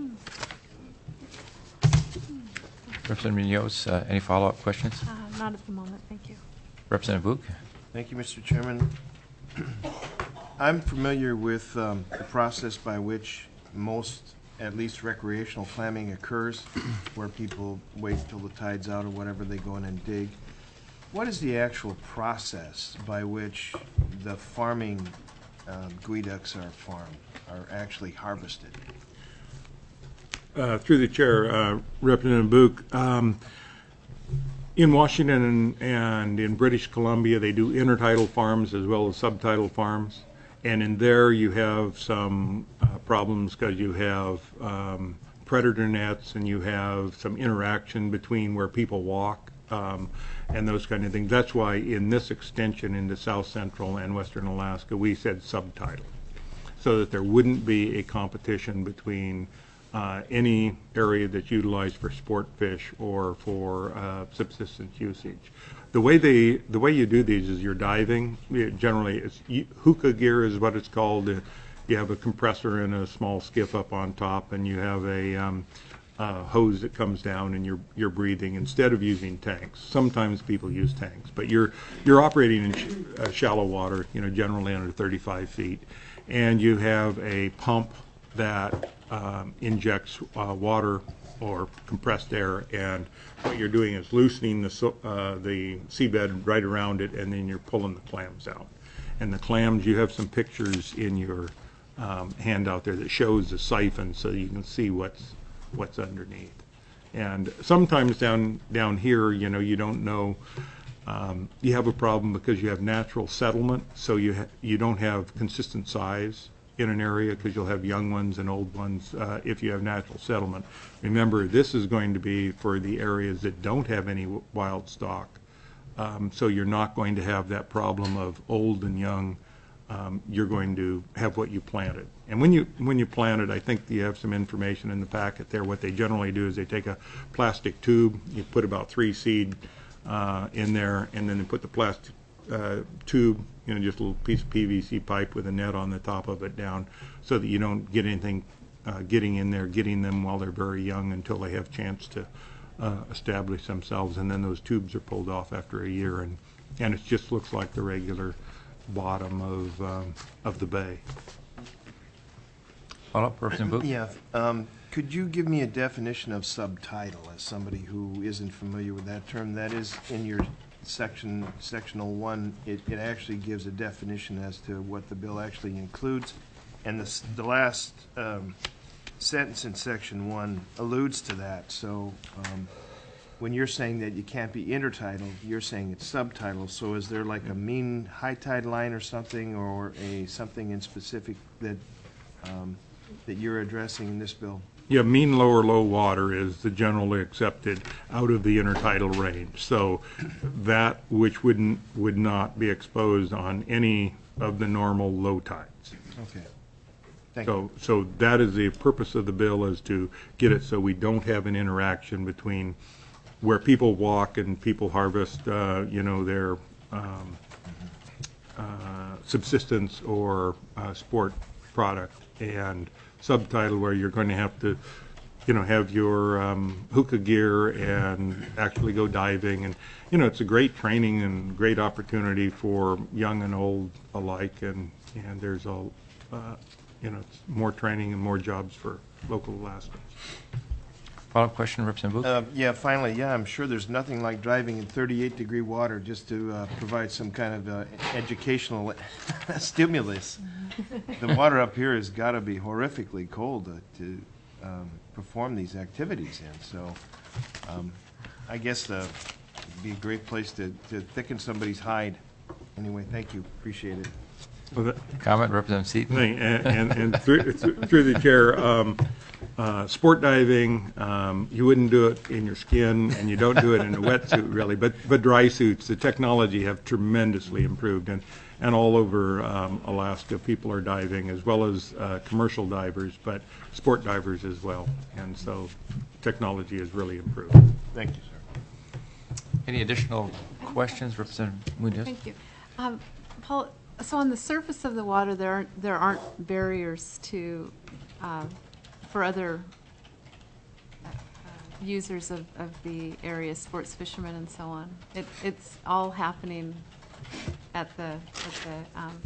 Representative Munoz, uh, any follow-up questions? Uh, Not at the moment, thank you. Representative Book? Thank you, Mister Chairman. I'm familiar with um, the process by which most, at least recreational clamming occurs, where people wait till the tide's out or whatever, they go in and dig. What is the actual process by which the farming um, geoducks are farmed, are actually harvested? Uh, through the chair, uh, Representative Book, um, in Washington and, and in British Columbia, they do intertidal farms as well as subtidal farms. And in there, you have some uh, problems because you have um, predator nets and you have some interaction between where people walk um, and those kind of things. That's why in this extension into South Central and Western Alaska, we said subtidal, so that there wouldn't be a competition between uh, any area that's utilized for sport fish or for uh, subsistence usage. The way they, the way you do these is you're diving. Generally, it's hookah gear is what it's called. You have a compressor and a small skiff up on top, and you have a um, uh, hose that comes down, and you're you're breathing instead of using tanks. Sometimes people use tanks, but you're you're operating in sh uh, shallow water. You know, generally under thirty-five feet, and you have a pump that um, injects uh, water or compressed air, and what you're doing is loosening the so, uh, the seabed right around it, and then you're pulling the clams out. And the clams, you have some pictures in your um, handout there that shows the siphon, so you can see what's what's underneath. And sometimes down down here, you know, you don't know. Um, you have a problem because you have natural settlement, so you ha you don't have consistent size in an area because you'll have young ones and old ones uh, if you have natural settlement. Remember, this is going to be for the areas that don't have any wild stock. Um, so you're not going to have that problem of old and young. Um, you're going to have what you planted. And when you when you plant it, I think you have some information in the packet there. What they generally do is they take a plastic tube, you put about three seed uh, in there, and then they put the plastic uh, tube, you know, just a little piece of P V C pipe with a net on the top of it down, so that you don't get anything uh, getting in there, getting them while they're very young until they have a chance to uh, establish themselves, and then those tubes are pulled off after a year, and and it just looks like the regular bottom of um, of the bay. Follow-up, Representative Book? Yeah. Um, could you give me a definition of subtidal as somebody who isn't familiar with that term? That is in your section, sectional one, it, it actually gives a definition as to what the bill actually includes. And the, the last um, sentence in section one alludes to that. So um, when you're saying that you can't be intertidal, you're saying it's subtidal. So is there like a mean high tide line or something, or a something in specific that um, that you're addressing in this bill? Yeah, mean low or low water is the generally accepted out of the intertidal range. So that which wouldn't would not be exposed on any of the normal low tides. Okay. Thank So you. so that is the purpose of the bill, is to get it so we don't have an interaction between where people walk and people harvest, uh, you know, their um, uh, subsistence or uh, sport product, and subtidal where you're going to have to, you know, have your um, hookah gear and actually go diving. And, you know, it's a great training and great opportunity for young and old alike. And, and there's a, uh, you know, it's more training and more jobs for local Alaskans. Follow-up question, Representative Booth? Uh, Yeah, finally, yeah, I'm sure there's nothing like driving in thirty-eight degree water just to uh, provide some kind of uh, educational stimulus. The water up here has got to be horrifically cold uh, to um, perform these activities in, so um, I guess uh, it'd be a great place to to thicken somebody's hide. Anyway, thank you, appreciate it. Well, that- Comment, Representative Seaton? thing, and, and, and through, through the chair, um, uh, sport diving, um, you wouldn't do it in your skin, and you don't do it in a wetsuit, really, but, but dry suits, the technology have tremendously improved, and, and all over um, Alaska, people are diving, as well as uh, commercial divers, but sport divers as well, and so technology has really improved. Thank you, sir. Any additional questions, Representative Munoz? Thank you. Um, Paul, so on the surface of the water, there aren't, there aren't barriers to, uh, for other uh, users of, of the area, sports fishermen and so on. It, it's all happening at the, at the, um,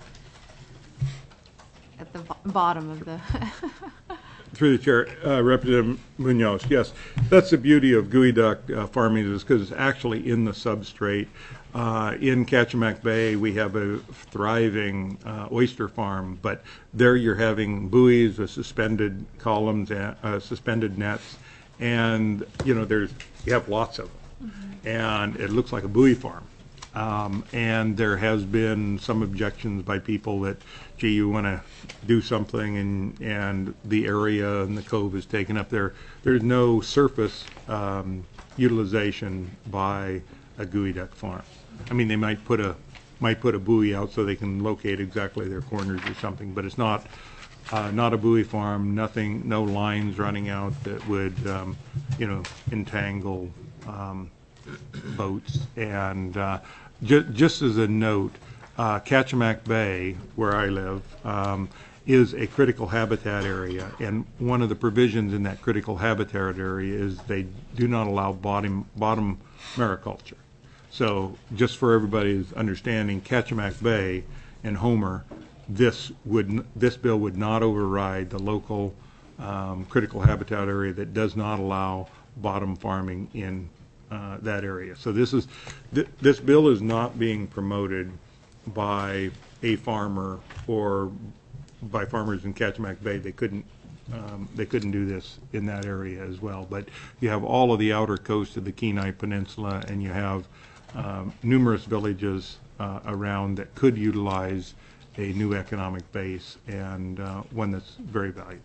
at the bo- bottom of the. Through the chair, uh, Representative Munoz, yes, that's the beauty of geoduck uh, farming, is because it's actually in the substrate. Uh, in Kachemak Bay, we have a thriving uh, oyster farm, but there you're having buoys with suspended columns, and, uh, suspended nets, and you know there's you have lots of them, mm-hmm. and it looks like a buoy farm. Um, and there has been some objections by people that, gee, you want to do something, and and the area and the cove is taken up there. There's no surface um, utilization by a geoduck farm. I mean, they might put a might put a buoy out so they can locate exactly their corners or something, but it's not uh, not a buoy farm. Nothing, no lines running out that would um, you know entangle um, boats. And uh, ju- just as a note, uh, Kachemak Bay, where I live, um, is a critical habitat area, and one of the provisions in that critical habitat area is they do not allow bottom bottom mariculture. So just for everybody's understanding, Kachemak Bay and Homer, this would n- this bill would not override the local um, critical habitat area that does not allow bottom farming in uh, that area. So this is th- this bill is not being promoted by a farmer or by farmers in Kachemak Bay. They couldn't um, they couldn't do this in that area as well. But you have all of the outer coast of the Kenai Peninsula, and you have um, numerous villages uh, around that could utilize a new economic base, and uh, one that's very valuable.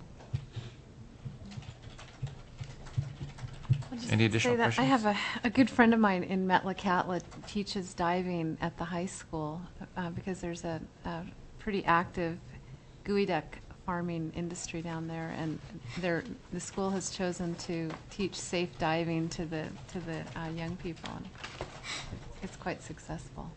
I'll just Any additional say that questions? I have a, a good friend of mine in Metlakatla teaches diving at the high school uh, because there's a, a pretty active geoduck farming industry down there, and they're, the school has chosen to teach safe diving to the to the uh, young people, and it's quite successful.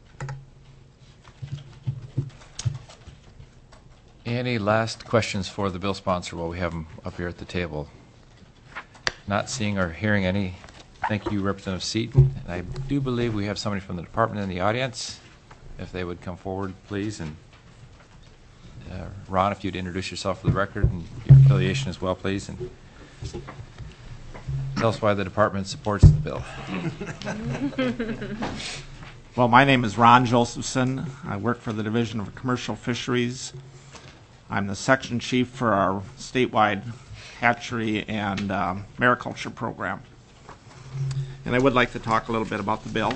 Any last questions for the bill sponsor while we have him up here at the table? Not seeing or hearing any. Thank you, Representative Seaton. And I do believe we have somebody from the department in the audience. If they would come forward, please. And uh, Ron, if you'd introduce yourself for the record and your affiliation as well, please. And tell us why the department supports the bill. Well, my name is Ron Josephson. I work for the Division of Commercial Fisheries. I'm the section chief for our statewide hatchery and um, mariculture program. And I would like to talk a little bit about the bill.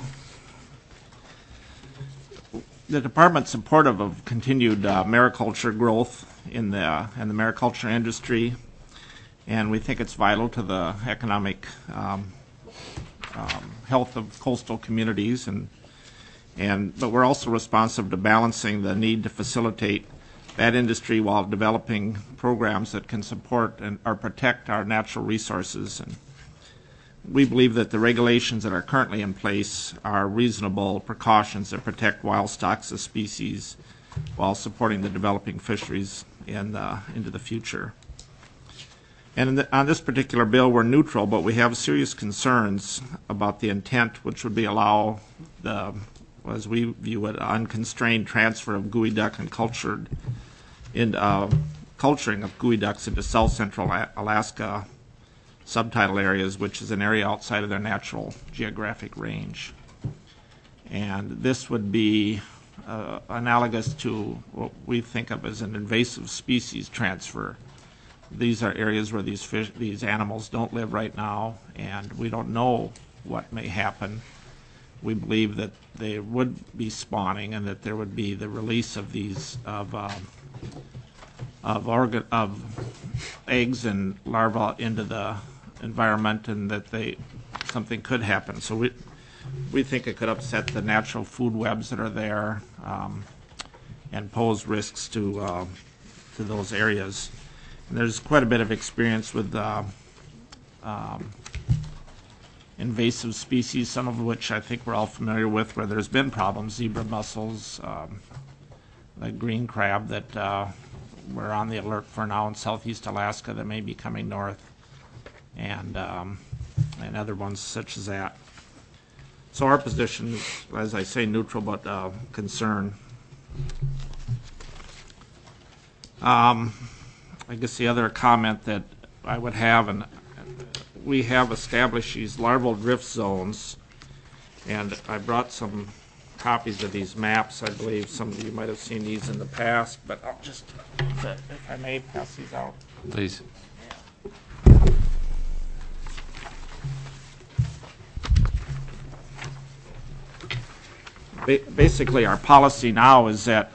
The department's supportive of continued uh, mariculture growth in the in the mariculture industry, and we think it's vital to the economic um, um, health of coastal communities. And and but we're also responsive to balancing the need to facilitate that industry while developing programs that can support and or protect our natural resources. And we believe that the regulations that are currently in place are reasonable precautions that protect wild stocks of species while supporting the developing fisheries in the, into the future. And in the, on this particular bill, we're neutral, but we have serious concerns about the intent, which would be allow the, as we view it, unconstrained transfer of geoduck and cultured in uh, culturing of geoducks into South Central Alaska subtidal areas, which is an area outside of their natural geographic range. And this would be uh, analogous to what we think of as an invasive species transfer. These are areas where these fish, these animals don't live right now, and we don't know what may happen. We believe that they would be spawning, and that there would be the release of these of um, of organ of eggs and larvae into the environment, and that they something could happen. So we we think it could upset the natural food webs that are there, um, and pose risks to uh, to those areas. And there's quite a bit of experience with uh, um, invasive species, some of which I think we're all familiar with, where there's been problems. Zebra mussels, um, the green crab that uh, we're on the alert for now in southeast Alaska that may be coming north, and um, and other ones such as that. So our position is, as I say, neutral but uh, concerned. Um, I guess the other comment that I would have, and we have established these larval drift zones, and I brought some copies of these maps. I believe some of you might have seen these in the past, but I'll just, if I may, pass these out. Please. Ba- basically, our policy now is that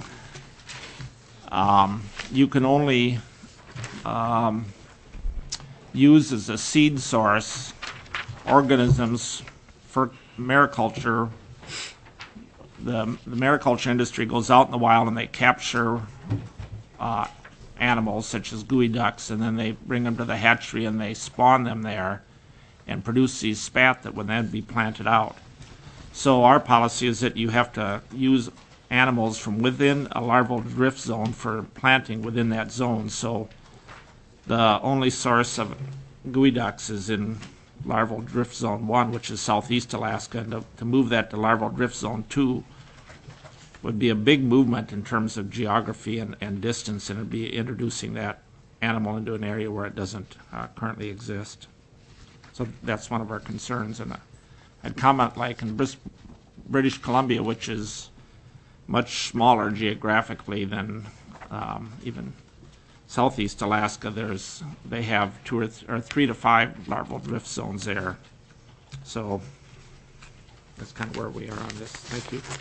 um, you can only um, use as a seed source organisms for mariculture. The, the mariculture industry goes out in the wild and they capture uh, animals such as gooey ducks, and then they bring them to the hatchery and they spawn them there and produce these spat that would then be planted out. So our policy is that you have to use animals from within a larval drift zone for planting within that zone. So the only source of gooey ducks is in larval drift zone one, which is southeast Alaska, and to, to move that to larval drift zone two would be a big movement in terms of geography and, and distance, and it would be introducing that animal into an area where it doesn't uh, currently exist. So that's one of our concerns. And I'd comment, like in Bris- British Columbia, which is much smaller geographically than um, even southeast Alaska, there's they have two or, th- or three to five larval drift zones there. So that's kind of where we are on this. Thank you.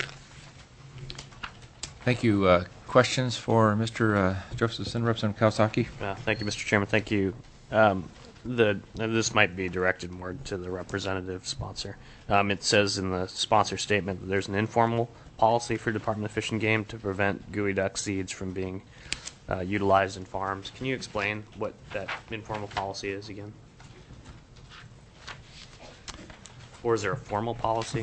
Thank you. Uh, questions for Mister Uh, Josephson, Representative Kawasaki? Uh, Thank you, Mister Chairman. Thank you. Um, The, this might be directed more to the representative sponsor. Um, it says in the sponsor statement that there's an informal policy for Department of Fish and Game to prevent gooey duck seeds from being uh, utilized in farms. Can you explain what that informal policy is again? Or is there a formal policy?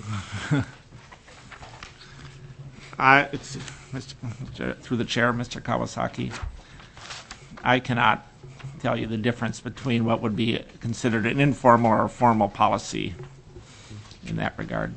I, it's, Mister through the chair, Mister Kawasaki, I cannot tell you the difference between what would be considered an informal or formal policy in that regard.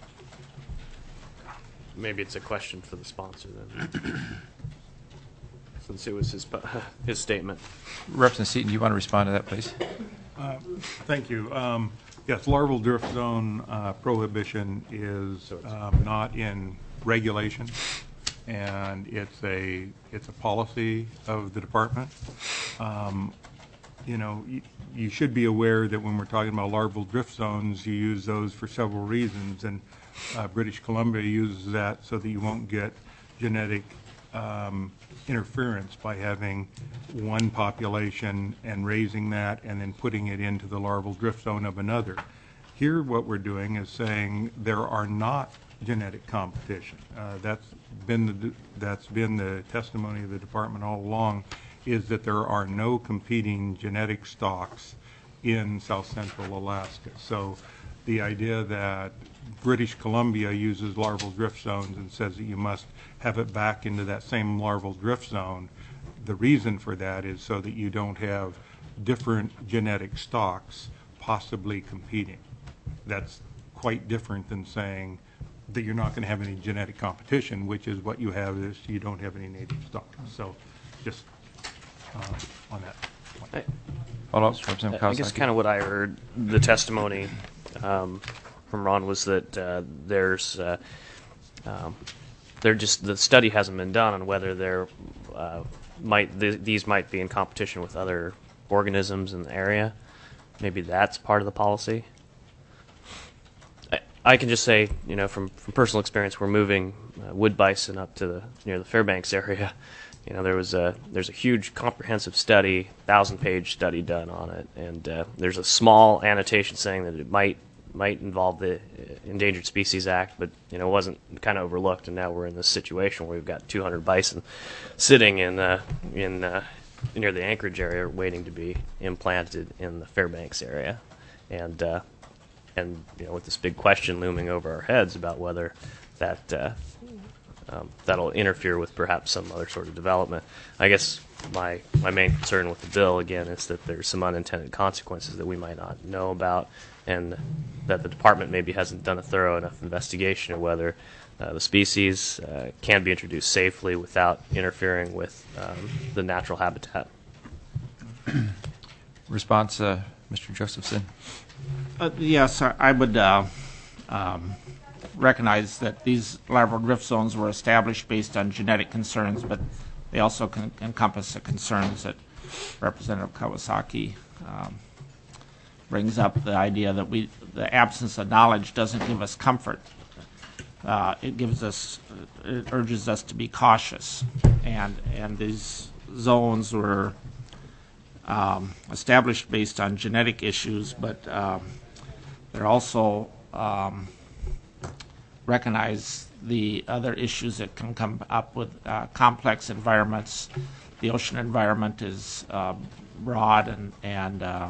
Maybe it's a question for the sponsor then, since it was his pu- his statement. Representative Seaton, do you want to respond to that, please? Thank you. Um, Yes, larval drift zone uh, prohibition is um, not in regulation, and it's a, it's a policy of the department. Um, You know, you, you should be aware that when we're talking about larval drift zones, you use those for several reasons, and uh, British Columbia uses that so that you won't get genetic um, interference by having one population and raising that and then putting it into the larval drift zone of another. Here what we're doing is saying there are not genetic competition. Uh, that's been the that's been the testimony of the department all along, is that there are no competing genetic stocks in South Central Alaska. So the idea that British Columbia uses larval drift zones and says that you must have it back into that same larval drift zone, the reason for that is so that you don't have different genetic stocks possibly competing. That's quite different than saying that you're not going to have any genetic competition, which is what you have is you don't have any native stock. So just uh, on that point. Follow-up, Representative I guess Kawasaki? kind of what I heard, the testimony um, from Ron was that uh, there's, uh, um, they're just, the study hasn't been done on whether there uh, might, th these might be in competition with other organisms in the area. Maybe that's part of the policy. I, I can just say, you know, from, from personal experience, we're moving uh, wood bison up to the, near the Fairbanks area. You know, there was a there's a huge comprehensive study, thousand page study done on it, and uh, there's a small annotation saying that it might might involve the Endangered Species Act, but you know, it wasn't, kind of overlooked, and now we're in this situation where we've got two hundred bison sitting in uh, in uh, near the Anchorage area, waiting to be implanted in the Fairbanks area, and uh, and you know, with this big question looming over our heads about whether that. Uh, Um, that'll interfere with perhaps some other sort of development. I guess my my main concern with the bill, again, is that there's some unintended consequences that we might not know about, and that the department maybe hasn't done a thorough enough investigation of whether uh, the species uh, can be introduced safely without interfering with um, the natural habitat. Response, uh, Mister Josephson? Uh, yes, I I would uh, um, recognize that these larval drift zones were established based on genetic concerns, but they also can encompass the concerns that Representative Kawasaki um, brings up, the idea that we, the absence of knowledge doesn't give us comfort. Uh, it gives us, it urges us to be cautious, and and these zones were um, established based on genetic issues, but um, they're also um, recognize the other issues that can come up with uh, complex environments. The ocean environment is uh, broad, and, and uh,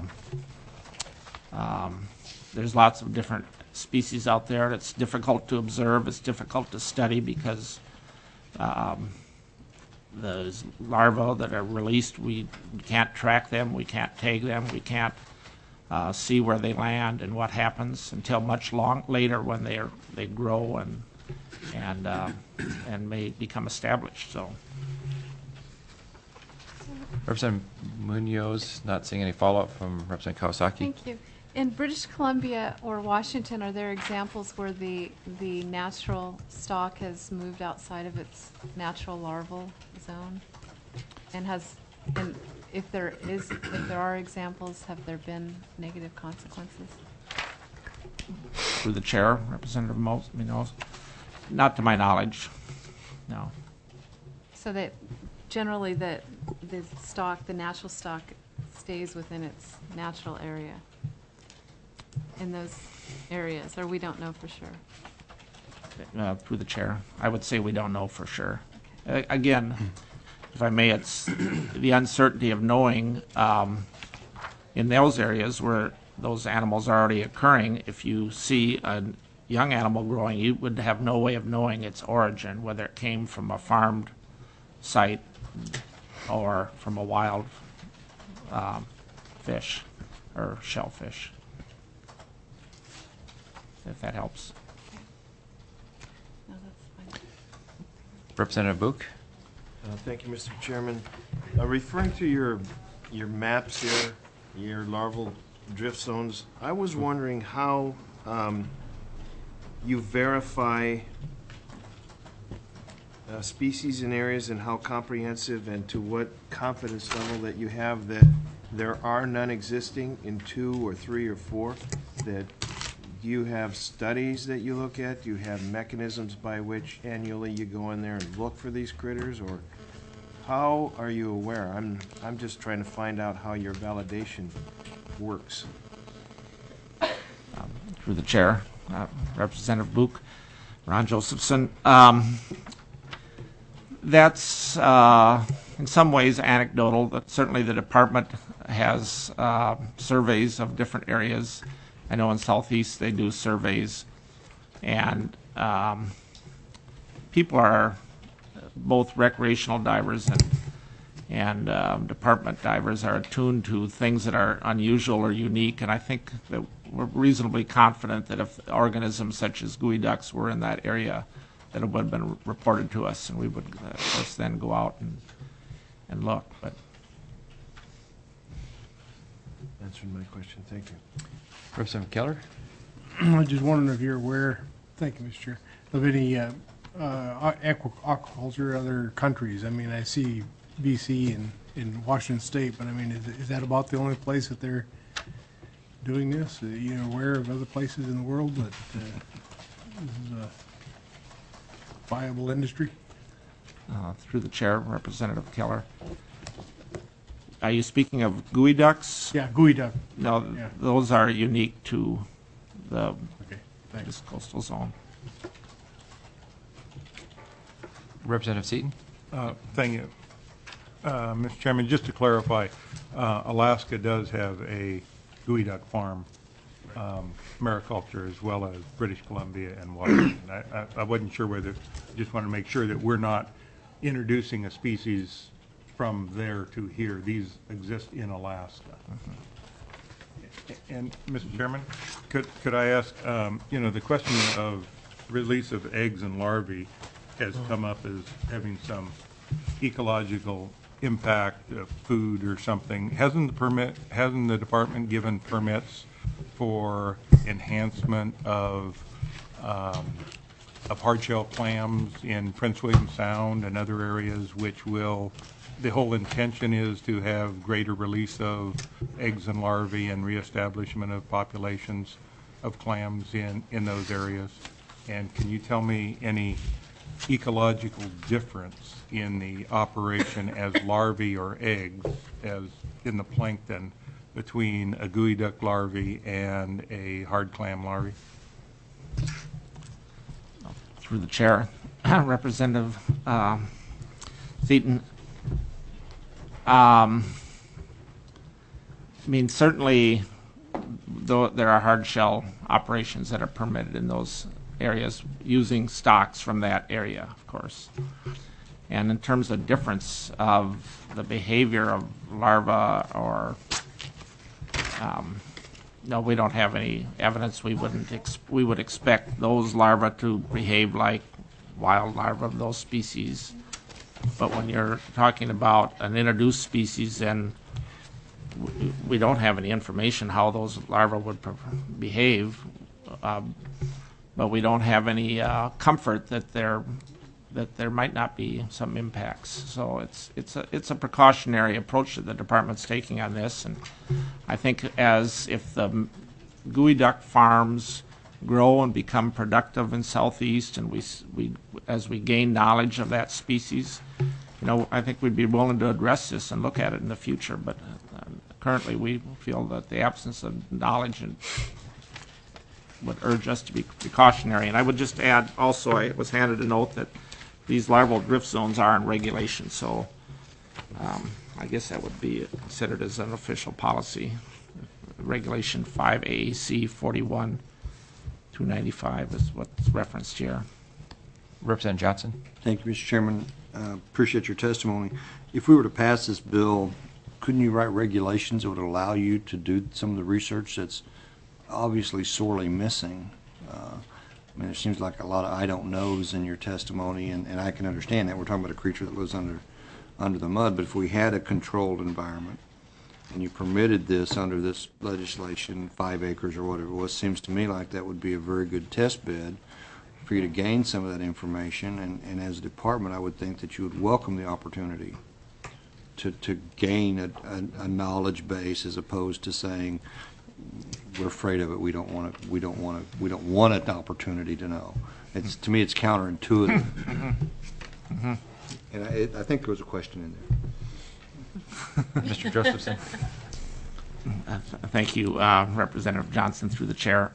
um, there's lots of different species out there. It's difficult to observe. It's difficult to study because um, those larvae that are released, we can't track them, we can't tag them, we can't Uh, see where they land and what happens until much long later when they are they grow and and uh, and may become established. So, Representative Munoz, not seeing any follow-up from Representative Kawasaki. Thank you. In British Columbia or Washington, are there examples where the, the natural stock has moved outside of its natural larval zone? And has, and if there is, if there are examples, have there been negative consequences? through the chair, Representative Munoz, not to my knowledge, no. So that generally the, the stock, the natural stock stays within its natural area in those areas, or we don't know for sure? Uh, through the chair, I would say we don't know for sure. Uh, again, if I may, it's the uncertainty of knowing um, in those areas where those animals are already occurring. If you see a young animal growing, you would have no way of knowing its origin, whether it came from a farmed site or from a wild um, fish or shellfish, if that helps. No, that's fine. Representative Book? Uh, Thank you, Mister Chairman. Uh, Referring to your, your maps here, your larval drift zones, I was wondering how um, you verify uh, species in areas and how comprehensive and to what confidence level that you have that there are none existing in two or three or four. That do you have studies that you look at? Do you have mechanisms by which annually you go in there and look for these critters, or how are you aware? I'm I'm just trying to find out how your validation works. Um, through the chair, uh, Representative Book, Ron Josephson. Um, that's uh, in some ways anecdotal, but certainly the department has uh, surveys of different areas. I know in Southeast they do surveys, and um, people are both recreational divers and and um, department divers are attuned to things that are unusual or unique, and I think that we're reasonably confident that if organisms such as gooey ducks were in that area, that it would have been reported to us, and we would, uh, of course, then go out and and look. But answered my question. Thank you. Representative Keller? I was just wondering if you're aware, thank you, Mister Chair, of any uh, uh, aqua- aquaculture in other countries. I mean, I see B C and in Washington State, but I mean, is, is that about the only place that they're doing this? Are you aware of other places in the world that uh, this is a viable industry? Uh, through the chair, Representative Keller. Are you speaking of gooey ducks? Yeah, gooey duck. No, Yeah. those are unique to the Okay, thanks. this coastal zone. Representative Seaton? Uh, Thank you. Uh, Mister Chairman, just to clarify, uh, Alaska does have a gooey duck farm, um, mariculture, as well as British Columbia and Washington. I- I I wasn't sure whether, just want to make sure that we're not introducing a species from there to here. These exist in Alaska. And, Mister Chairman, could, could I ask, um, you know, the question of release of eggs and larvae has come up as having some ecological impact of food or something. Hasn't the permit, hasn't the department given permits for enhancement of, um, of hard-shell clams in Prince William Sound and other areas, which will, the whole intention is to have greater release of eggs and larvae and reestablishment of populations of clams in, in those areas? And can you tell me any ecological difference in the operation as larvae or eggs, as in the plankton, between a gooey duck larvae and a hard clam larvae? Through the chair, Representative uh, Seaton. Um, I mean, certainly, though there are hard shell operations that are permitted in those areas using stocks from that area, of course. And in terms of difference of the behavior of larvae or, um, no, we don't have any evidence. We wouldn't. Ex- we would expect those larvae to behave like wild larvae of those species. But when you're talking about an introduced species, then w- we don't have any information how those larvae would pre- behave. Um, but we don't have any uh, comfort that there that there might not be some impacts. So it's it's a it's a precautionary approach that the department's taking on this, and I think as if the gooey duck farms grow and become productive in Southeast, and we we as we gain knowledge of that species, you know, I think we'd be willing to address this and look at it in the future. But uh, currently, we feel that the absence of knowledge and would urge us to be precautionary. And I would just add also, I was handed a note that these larval drift zones are in regulation, so um, I guess that would be considered as an official policy. Regulation five A C forty-one two ninety-five is what's referenced here. Representative Johnson? Thank you, Mister Chairman. Uh, Appreciate your testimony. If we were to pass this bill, couldn't you write regulations that would allow you to do some of the research that's obviously sorely missing? Uh, I mean, it seems like a lot of I don't knows in your testimony, and, and I can understand that. We're talking about a creature that lives under under the mud. But if we had a controlled environment and you permitted this under this legislation, five acres or whatever it was, seems to me like that would be a very good test bed for you to gain some of that information. And, and as a department, I would think that you would welcome the opportunity to, to gain a, a, a knowledge base, as opposed to saying, we're afraid of it. We don't want to. We don't want to. We don't want an opportunity to know. It's to me, it's counterintuitive. Mm-hmm. And I, it, I think there was a question in there. Mister Josephson? Uh, th- thank you, uh, Representative Johnson, through the chair.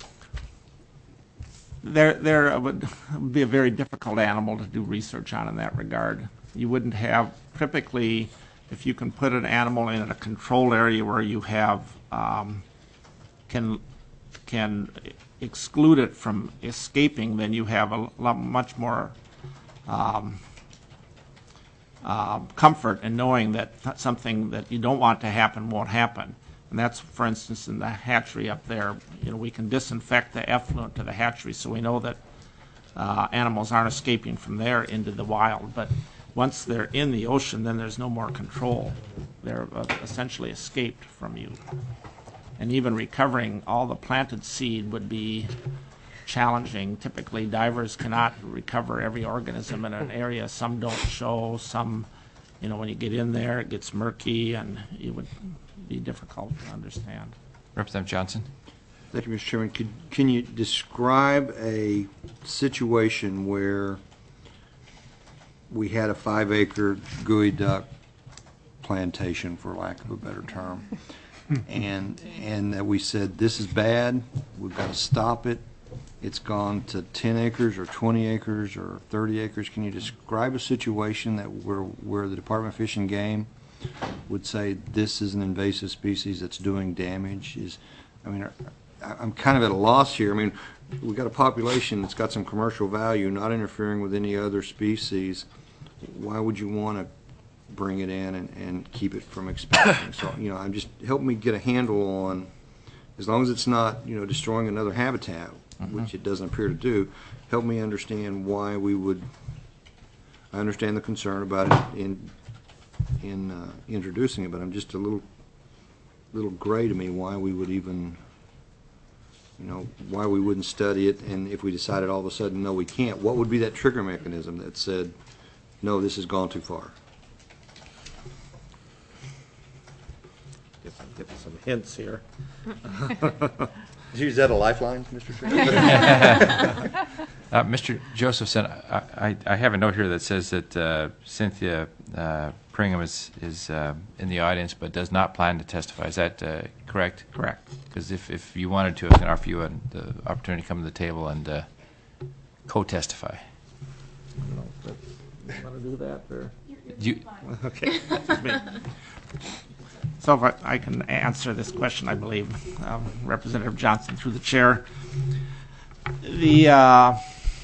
There, there would be a very difficult animal to do research on in that regard. You wouldn't have, typically, if you can put an animal in a controlled area where you have um, can can exclude it from escaping, then you have a lot much more um, uh, comfort in knowing that th- something that you don't want to happen won't happen. And that's, for instance, in the hatchery up there. You know, we can disinfect the effluent to the hatchery, so we know that uh, animals aren't escaping from there into the wild. But once they're in the ocean, then there's no more control. They're uh, essentially escaped from you. and even recovering all the planted seed would be challenging. Typically, divers cannot recover every organism in an area. Some don't show, some, you know, when you get in there, it gets murky, and it would be difficult to understand. Representative Johnson? Thank you, Mister Chairman. Could, can you describe a situation where we had a five-acre gooey duck plantation, for lack of a better term, and and that we said, this is bad, we've got to stop it, it's gone to ten acres or twenty acres or thirty acres. Can you describe a situation that where, where the Department of Fish and Game would say, this is an invasive species that's doing damage? Is, I mean, I- I'm kind of at a loss here. I mean, we've got a population that's got some commercial value, not interfering with any other species. Why would you want to bring it in and, and keep it from expanding? So, you know, I'm just, help me get a handle on, as long as it's not, you know, destroying another habitat, mm-hmm. which it doesn't appear to do, help me understand why we would, I understand the concern about it in, in uh, introducing it, but I'm just a little, little gray to me why we would even, you know, why we wouldn't study it, and if we decided all of a sudden, no, we can't, what would be that trigger mechanism that said, no, this has gone too far? Guess I'm getting some hints here. Is that a lifeline, Mister Chairman? Uh, Mister Josephson, I, I, I have a note here that says that uh, Cynthia uh, Pringham is, is uh, in the audience but does not plan to testify. Is that uh, correct? Correct. Because if, if you wanted to, I can offer you an, the opportunity to come to the table and uh, co-testify. I don't know if you want to do that, or? You, Okay. Excuse me. So if I, I can answer this question, I believe, um, Representative Johnson through the chair. The uh,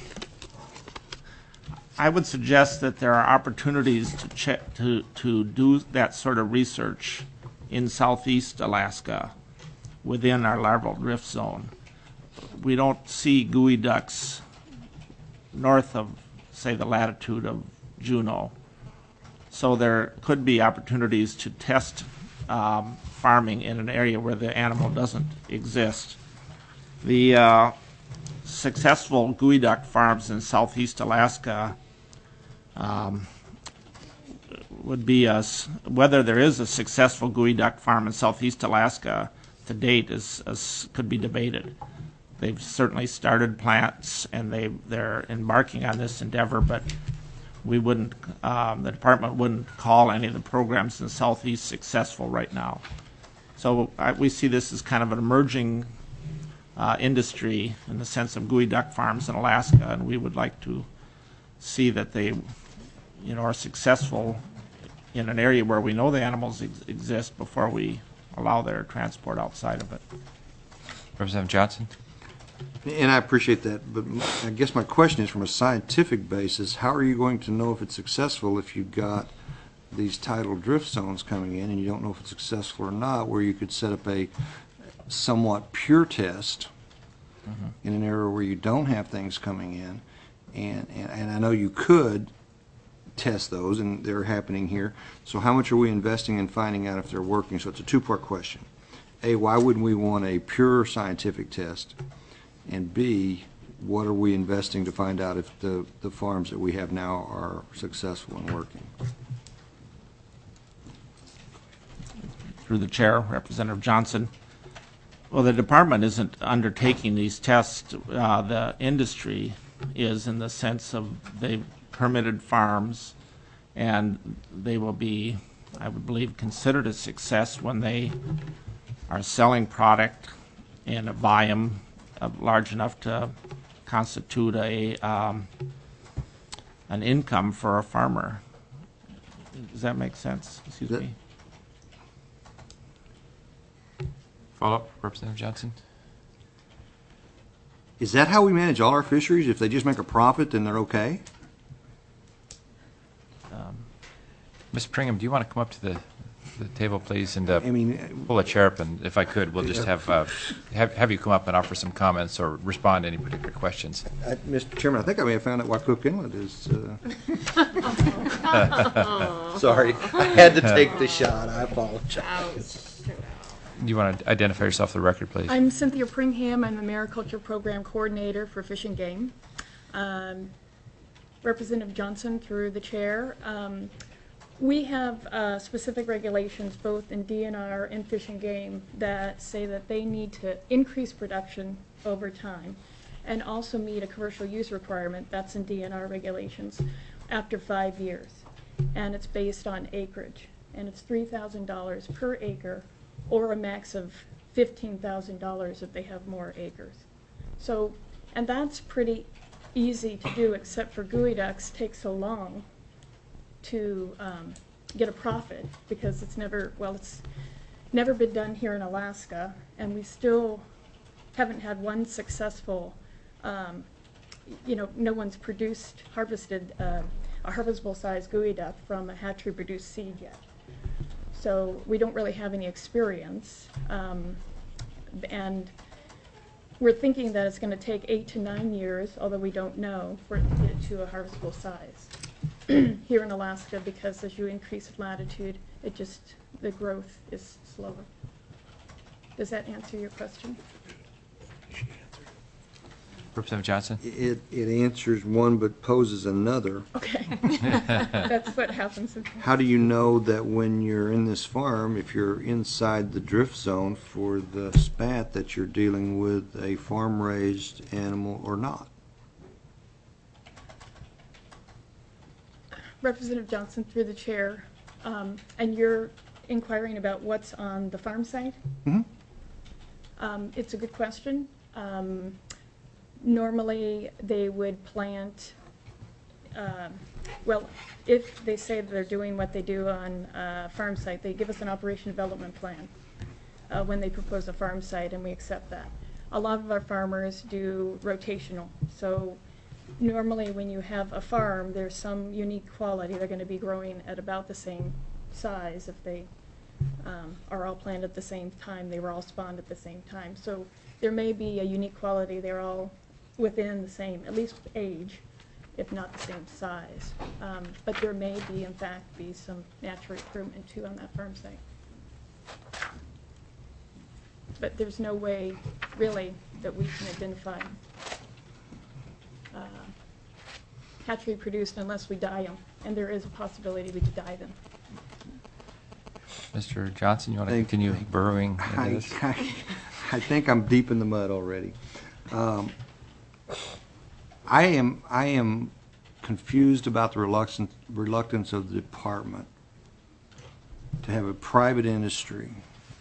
I would suggest that there are opportunities to check to to do that sort of research in southeast Alaska within our larval drift zone. We don't see gooey ducks north of, say, the latitude of Juneau. So there could be opportunities to test um, farming in an area where the animal doesn't exist. The uh, successful gooey duck farms in southeast Alaska um, would be a, whether there is a successful gooey duck farm in southeast Alaska to date is, is could be debated. They've certainly started plants and they they're embarking on this endeavor, but we wouldn't, um, the department wouldn't call any of the programs in the southeast successful right now. So I, we see this as kind of an emerging uh, industry in the sense of gooey duck farms in Alaska, and we would like to see that they, you know, are successful in an area where we know the animals ex exist before we allow their transport outside of it. Representative Johnson? And I appreciate that, but I guess my question is, from a scientific basis, how are you going to know if it's successful if you've got these tidal drift zones coming in and you don't know if it's successful or not, where you could set up a somewhat pure test mm-hmm. in an area where you don't have things coming in, and, and, and I know you could test those, and they're happening here. So how much are we investing in finding out if they're working? So it's a two-part question. A, why wouldn't we want a pure scientific test? And B, what are we investing to find out if the, the farms that we have now are successful and working? Through the chair, Representative Johnson. Well, the department isn't undertaking these tests. Uh, the industry is, in the sense of they've permitted farms, and they will be, I would believe, considered a success when they are selling product in a volume large enough to constitute a um, an income for a farmer. Does that make sense? Excuse that, me. Follow up, Representative Johnson? Is that how we manage all our fisheries? If they just make a profit, then they're okay? Um, Miz Pringham, do you want to come up to the, the table, please, and uh, I mean, pull a chair up? And if I could, we'll just have, uh, have have you come up and offer some comments or respond to any particular questions. I, Mister Chairman, I think I may have found out why Cook Inlet is. Uh... Sorry, I had to take the shot. I apologize. you want to identify yourself for the record, please? I'm Cynthia Pringham. I'm the Mariculture Program Coordinator for Fish and Game. Um, Representative Johnson, through the chair. Um, we have uh, specific regulations both in D N R and Fish and Game that say that they need to increase production over time and also meet a commercial use requirement, that's in D N R regulations, after five years. And it's based on acreage. And it's three thousand dollars per acre or a max of fifteen thousand dollars if they have more acres. So, and that's pretty easy to do, except for geoducks take so long to um, get a profit because it's never, well, it's never been done here in Alaska, and we still haven't had one successful, um, you know, no one's produced, harvested uh, a harvestable size geoduck from a hatchery produced seed yet. So we don't really have any experience, um, and we're thinking that it's going to take eight to nine years, although we don't know, for it to get to a harvestable size here in Alaska, because as you increase latitude, it just, the growth is slower. Does that answer your question? Representative Johnson? It, it answers one but poses another. Okay. That's what happens. How do you know that when you're in this farm, if you're inside the drift zone for the spat, that you're dealing with a farm-raised animal or not? Representative Johnson, through the chair, um, and you're inquiring about what's on the farm site? Mm-hmm. Um, it's a good question. Um, normally, they would plant, um, well, if they say they're doing what they do on a farm site, they give us an operation development plan uh, when they propose a farm site, and we accept that. A lot of our farmers do rotational, so normally when you have a farm, there's some unique quality. They're going to be growing at about the same size if they um, are all planted at the same time. They were all spawned at the same time. So there may be a unique quality. They're all within the same, at least age, if not the same size. Um, but there may be, in fact, be some natural recruitment too on that farm site. But there's no way, really, that we can identify uh, hatchery produced unless we dye them, and there is a possibility we could dye them. Mister Johnson, you want to Thank- continue burrowing into I, this? I, I think I'm deep in the mud already. Um, I am I am confused about the reluctance reluctance of the department to have a private industry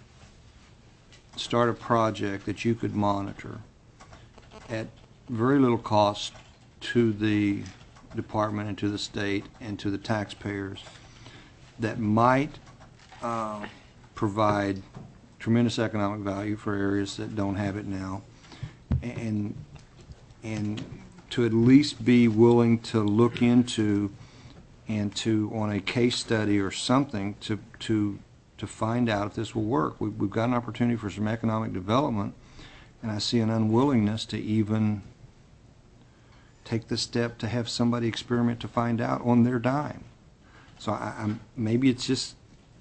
start a project that you could monitor at very little cost to the department and to the state and to the taxpayers that might uh, provide tremendous economic value for areas that don't have it now, and and to at least be willing to look into and to, on a case study or something, to to to find out if this will work. We've, we've got an opportunity for some economic development, and I see an unwillingness to even take the step to have somebody experiment to find out on their dime. So I, I'm maybe it's just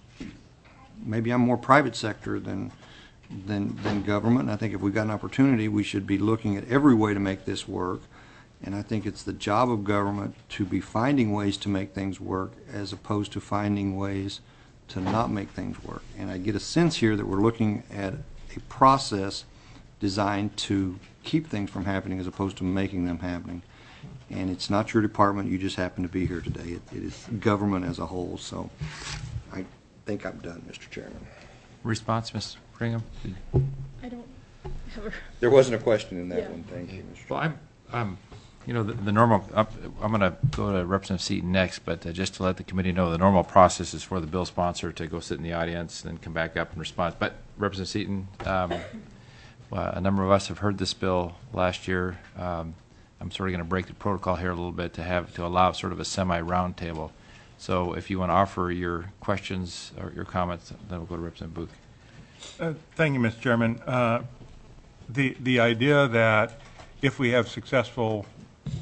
maybe I'm more private sector than than than government. And I think if we've got an opportunity, we should be looking at every way to make this work. And I think it's the job of government to be finding ways to make things work as opposed to finding ways to not make things work. And I get a sense here that we're looking at a process designed to keep things from happening as opposed to making them happening. And it's not your department. You just happen to be here today. It, it is government as a whole. So I think I'm done, Mister Chairman. Response, Miz Brigham? I don't have a... There wasn't a question in that Yeah. one. Thank you, Mister Well, I'm, um, you know, the, the normal, I'm, I'm going to go to Representative Seaton next, but uh, just to let the committee know, the normal process is for the bill sponsor to go sit in the audience, then come back up and respond. But Representative Seaton, um, well, a number of us have heard this bill last year. Um, I'm sort of going to break the protocol here a little bit to have, to allow sort of a semi-round table. So if you want to offer your questions or your comments, then we'll go to Representative Book. Uh, Thank you, Mister Chairman. Uh, The, the idea that if we have successful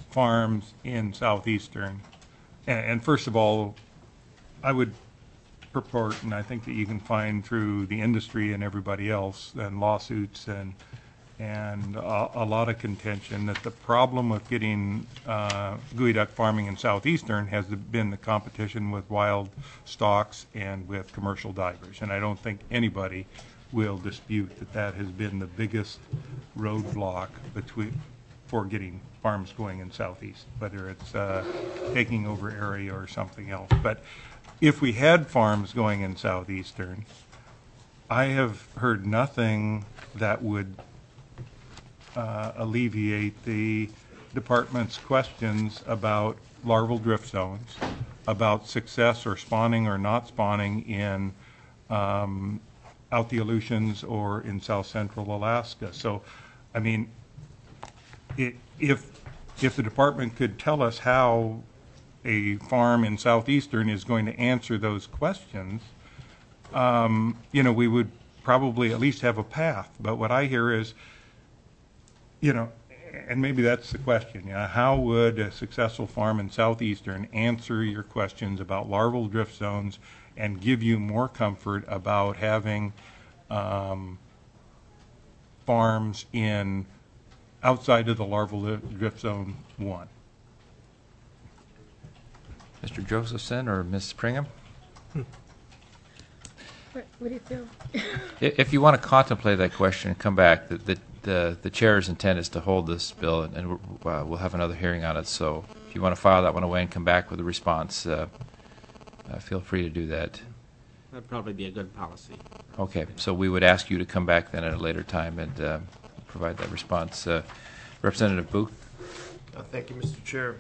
farms in southeastern, and, and first of all, I would purport, and I think that you can find through the industry and everybody else, and lawsuits and and a, a lot of contention, that the problem with getting uh, geoduck farming in southeastern has been the competition with wild stocks and with commercial divers. And I don't think anybody will dispute that that has been the biggest roadblock between for getting farms going in southeast, whether it's uh, taking over area or something else. But if we had farms going in southeastern, I have heard nothing that would uh, alleviate the department's questions about larval drift zones, about success or spawning or not spawning in um, out the Aleutians or in south central Alaska. So, I mean, it, if if the department could tell us how a farm in southeastern is going to answer those questions, um, you know, we would probably at least have a path. But what I hear is, you know, and maybe that's the question, you know, how would a successful farm in southeastern answer your questions about larval drift zones and give you more comfort about having um, farms in outside of the larval drift zone one? Mister Josephson or Miz Pringham? What, what do you feel? I- If you want to contemplate that question and come back, the, the, the, the chair's intent is to hold this bill, and, and uh, we'll have another hearing on it. So if you want to file that one away and come back with a response, uh, uh, feel free to do that. That'd probably be a good policy. Okay, so we would ask you to come back then at a later time and uh, provide that response. Uh, Representative Booth? Uh, Thank you, Mister Chair.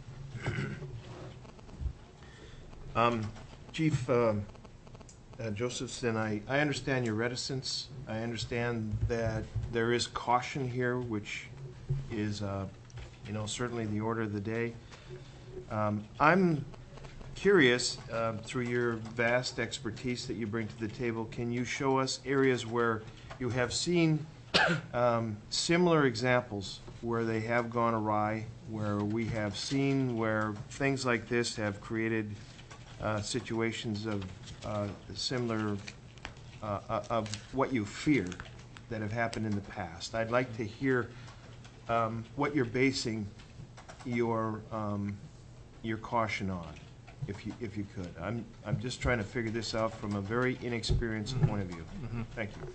Um, Chief um, uh, Josephson, I, I understand your reticence. I understand that there is caution here, which is, uh, you know, certainly the order of the day. Um, I'm curious, uh, through your vast expertise that you bring to the table, can you show us areas where you have seen um, similar examples where they have gone awry, where we have seen where things like this have created Uh, situations of uh, similar, uh, uh, of what you fear that have happened in the past? I'd like to hear um, what you're basing your um, your caution on, if you if you could. I'm I'm just trying to figure this out from a very inexperienced mm-hmm. point of view. Mm-hmm. Thank you.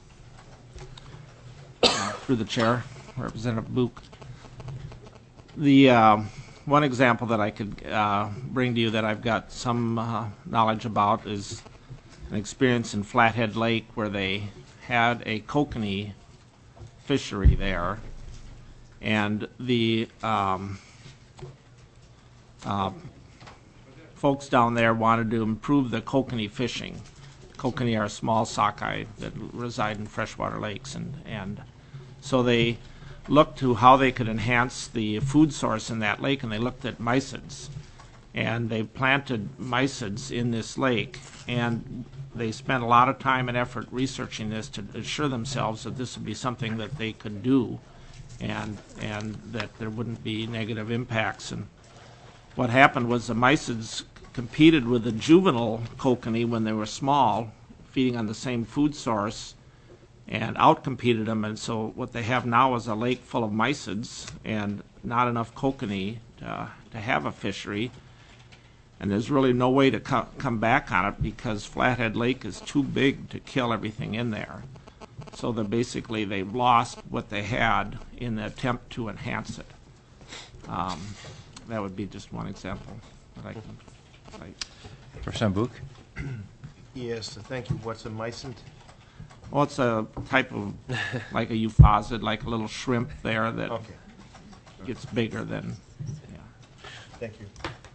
Uh, through the chair, Representative Book. The uh, one example that I could uh, bring to you that I've got some uh, knowledge about is an experience in Flathead Lake where they had a kokanee fishery there, and the um, uh, folks down there wanted to improve the kokanee fishing. Kokanee are small sockeye that reside in freshwater lakes, and, and so they looked to how they could enhance the food source in that lake, and they looked at mysids. And they planted mysids in this lake, and they spent a lot of time and effort researching this to assure themselves that this would be something that they could do, and and that there wouldn't be negative impacts. And what happened was the mysids competed with the juvenile kokanee when they were small, feeding on the same food source, and outcompeted them. And so what they have now is a lake full of mysids and not enough kokanee to, to have a fishery. And there's really no way to co- come back on it because Flathead Lake is too big to kill everything in there. So they basically they've lost what they had in the attempt to enhance it. Um, that would be just one example that I can cite. Representative Book? Yes, thank you. What's a mysid? Well, it's a type of, like a euphosid, like a little shrimp there that Okay. gets bigger than, yeah. Thank you.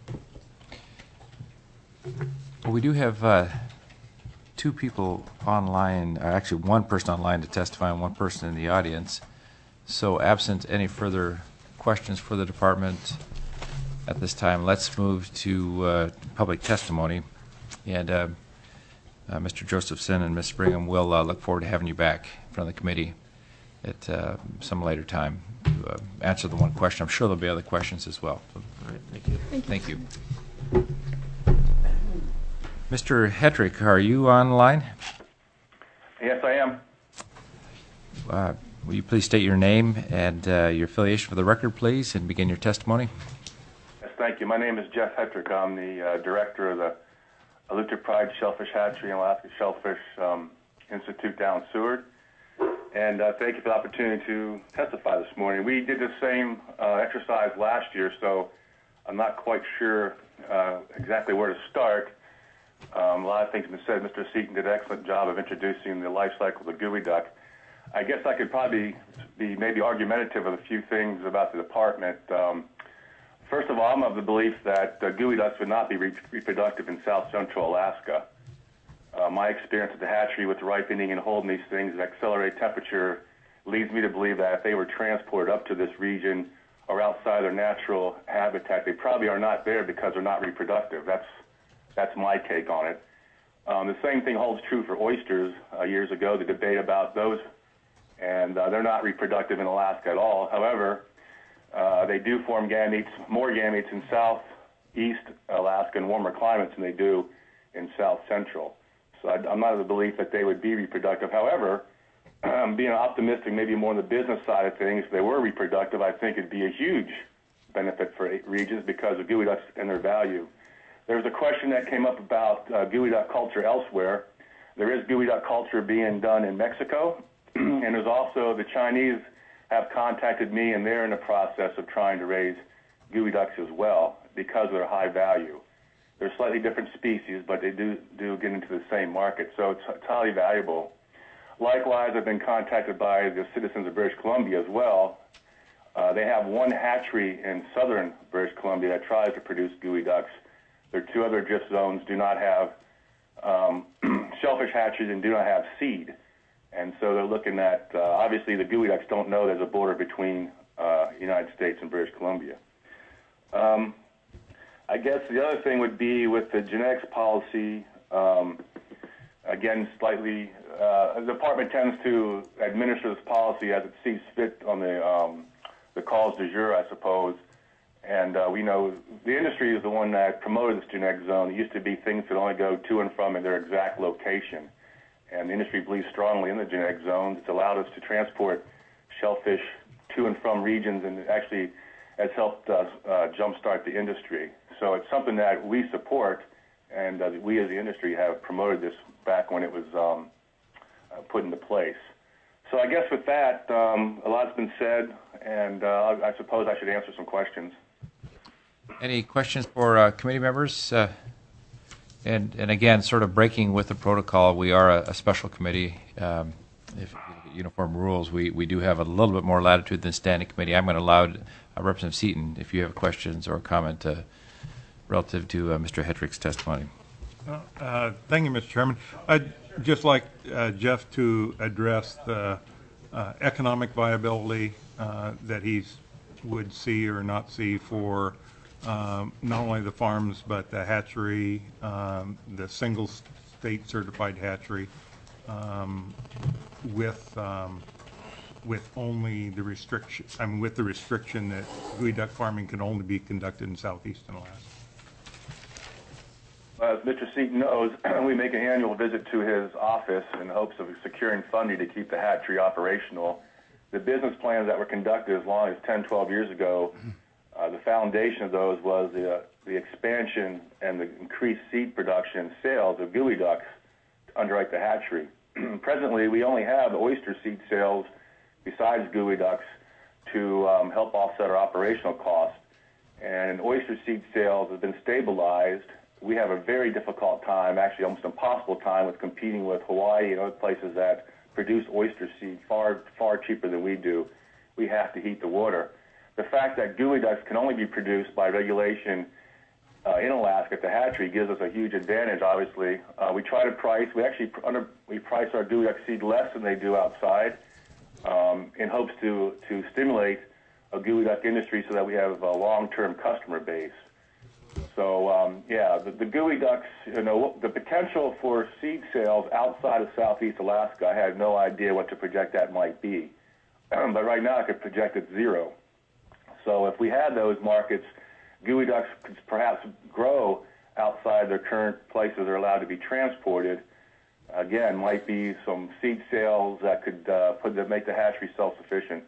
Well, we do have uh, two people online, uh, actually one person online to testify and one person in the audience. So absent any further questions for the department at this time, let's move to uh, public testimony. And uh, uh, Mister Josephson and Miz Brigham will uh, look forward to having you back in front of the committee at uh, some later time to uh, answer the one question. I'm sure there'll be other questions as well. So, All right, thank you. Thank you. thank you. Mister Hetrick, are you online? Yes, I am. Uh, will you please state your name and uh, your affiliation for the record, please, and begin your testimony? Yes, thank you. My name is Jeff Hetrick. I'm the uh, director of the Aleutian Pride Shellfish Hatchery and Alaska Shellfish um, Institute down in Seward. And uh, thank you for the opportunity to testify this morning. We did the same uh, exercise last year, so I'm not quite sure uh, exactly where to start. Um, a lot of things have been said. Mister Seaton did an excellent job of introducing the life cycle of the gooey duck. I guess I could probably be maybe argumentative of a few things about the department. Um, first of all, I'm of the belief that uh, gooey ducks would not be re- reproductive in south central Alaska. Uh, my experience at the hatchery with ripening and holding these things at accelerated temperature leads me to believe that if they were transported up to this region or outside their natural habitat, they probably are not there because they're not reproductive. That's that's my take on it. Um, the same thing holds true for oysters. Uh, years ago, the debate about those, and uh, they're not reproductive in Alaska at all. However, uh, they do form gametes, more gametes in southeast Alaska and warmer climates than they do in south central. So I, I'm not of the belief that they would be reproductive. However, um, being optimistic, maybe more on the business side of things, if they were reproductive, I think it'd be a huge benefit for regions because of gooey ducks and their value. There was a question that came up about uh, gooey duck culture elsewhere. There is gooey duck culture being done in Mexico, and there's also the Chinese have contacted me, and they're in the process of trying to raise gooey ducks as well because of their high value. They're slightly different species, but they do, do get into the same market, so it's, it's highly valuable. Likewise, I've been contacted by the citizens of British Columbia as well. Uh, they have one hatchery in southern British Columbia that tries to produce gooey ducks. Their two other drift zones do not have um, shellfish hatcheries and do not have seed. And so they're looking at, uh, obviously the gooey ducks don't know there's a border between uh, United States and British Columbia. Um, I guess the other thing would be with the genetics policy, um, again, slightly, uh, the department tends to administer this policy as it sees fit on the, um, the calls du jour, I suppose. And uh, we know the industry is the one that promoted this genetic zone. It used to be things that only go to and from in their exact location. And the industry believes strongly in the genetic zones. It's allowed us to transport shellfish to and from regions, and it actually has helped us uh, jumpstart the industry. So it's something that we support, and uh, we as the industry have promoted this back when it was um, uh, put into place. So I guess with that, um, a lot's been said, and uh, I suppose I should answer some questions. Any questions for uh, committee members? Uh, and, and again, sort of breaking with the protocol, we are a, a special committee. Um, if you look at uniform rules, we, we do have a little bit more latitude than standing committee. I'm going to allow uh, Representative Seaton, if you have questions or comment uh, relative to uh, Mister Hetrick's testimony. Uh, uh, thank you, Mister Chairman. I'd just like uh, Jeff to address the uh, economic viability uh, that he would see or not see for um, not only the farms but the hatchery, um, the single state certified hatchery, um, with um, with only the restriction. I mean, with the restriction that gooey duck farming can only be conducted in southeastern Alaska. As Mister Seaton knows, we make an annual visit to his office in hopes of securing funding to keep the hatchery operational. The business plans that were conducted as long as ten, twelve years ago, uh, the foundation of those was the, uh, the expansion and the increased seed production and sales of gooey ducks to underwrite the hatchery. Presently, we only have oyster seed sales besides gooey ducks to um, help offset our operational costs. And oyster seed sales have been stabilized. We have a very difficult time, actually almost impossible time, with competing with Hawaii and other places that produce oyster seed far, far cheaper than we do. We have to heat the water. The fact that gooey ducks can only be produced by regulation uh, in Alaska at the hatchery gives us a huge advantage, obviously. Uh, we try to price, we actually pr- under, we price our gooey duck seed less than they do outside um, in hopes to, to stimulate a gooey duck industry so that we have a long-term customer base. So, um, yeah, the, the gooey ducks, you know, the potential for seed sales outside of southeast Alaska, I had no idea what to project that might be. But right now I could project it zero. So if we had those markets, gooey ducks could perhaps grow outside their current places they're allowed to be transported. Again, might be some seed sales that could uh, put the, make the hatchery self-sufficient.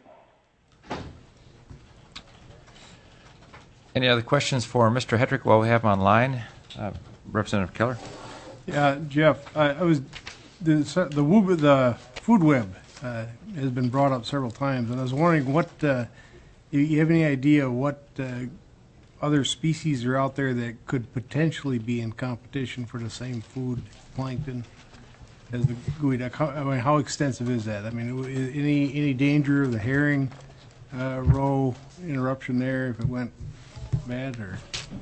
Any other questions for Mister Hetrick while we have him online? Uh, Representative Keller? Yeah, Jeff, I, I was, the, the, woo- the food web uh, has been brought up several times, and I was wondering what, uh, you, you have any idea what uh, other species are out there that could potentially be in competition for the same food plankton as the gooey duck? How, I mean, how extensive is that? I mean, i- any, any danger of the herring uh, roe interruption there if it went bad, or?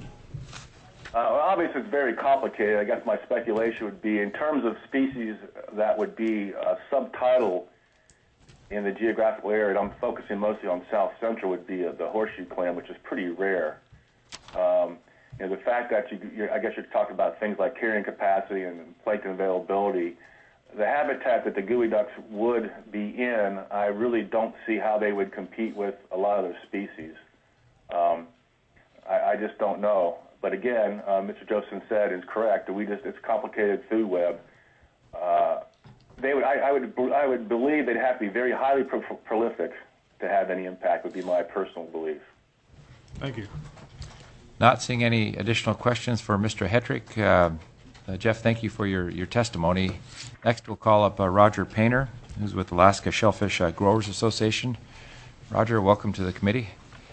Uh, well, obviously, it's very complicated. I guess my speculation would be, in terms of species that would be a subtitle in the geographical area, and I'm focusing mostly on South Central, would be uh, the horseshoe clam, which is pretty rare. Um, you know, the fact that you, you're, I guess you're talking about things like carrying capacity and plankton availability, the habitat that the gooey ducks would be in, I really don't see how they would compete with a lot of those species. Um, I, I just don't know. But again, uh, Mister Josephson said is correct. We just it's a complicated food web. Uh, they would I, I would I would believe they'd have to be very highly pro- prolific to have any impact. Would be my personal belief. Thank you. Not seeing any additional questions for Mister Hetrick. Uh, uh, Jeff, thank you for your, your testimony. Next, we'll call up uh, Roger Painter, who's with Alaska Shellfish uh, Growers Association. Roger, welcome to the committee.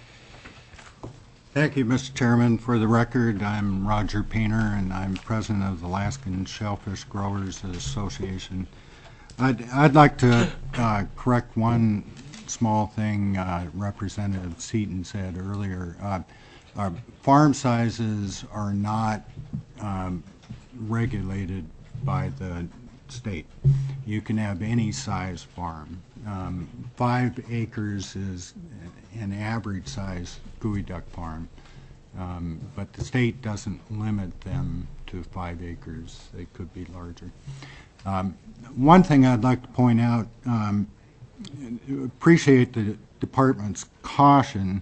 Thank you, Mister Chairman. For the record, I'm Roger Painter, and I'm president of the Alaskan Shellfish Growers Association. I'd, I'd like to uh, correct one small thing uh, Representative Seaton said earlier. Uh, uh, farm sizes are not um, regulated by the state. You can have any size farm. Um, five acres is an average size gooey duck farm, um, but the state doesn't limit them to five acres. They could be larger. Um, one thing I'd like to point out, um, appreciate the department's caution.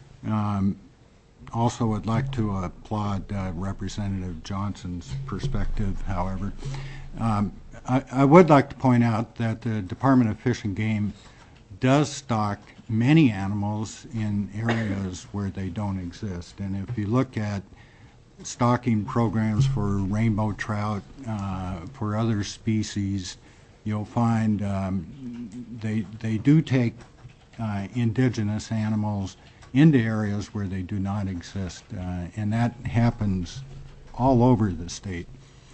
Um, also would like to applaud uh, Representative Johnson's perspective, however. Um, I, I would like to point out that the Department of Fish and Game does stock many animals in areas where they don't exist. And if you look at stocking programs for rainbow trout, uh, for other species, you'll find um, they, they do take uh, indigenous animals into areas where they do not exist. Uh, and that happens all over the state.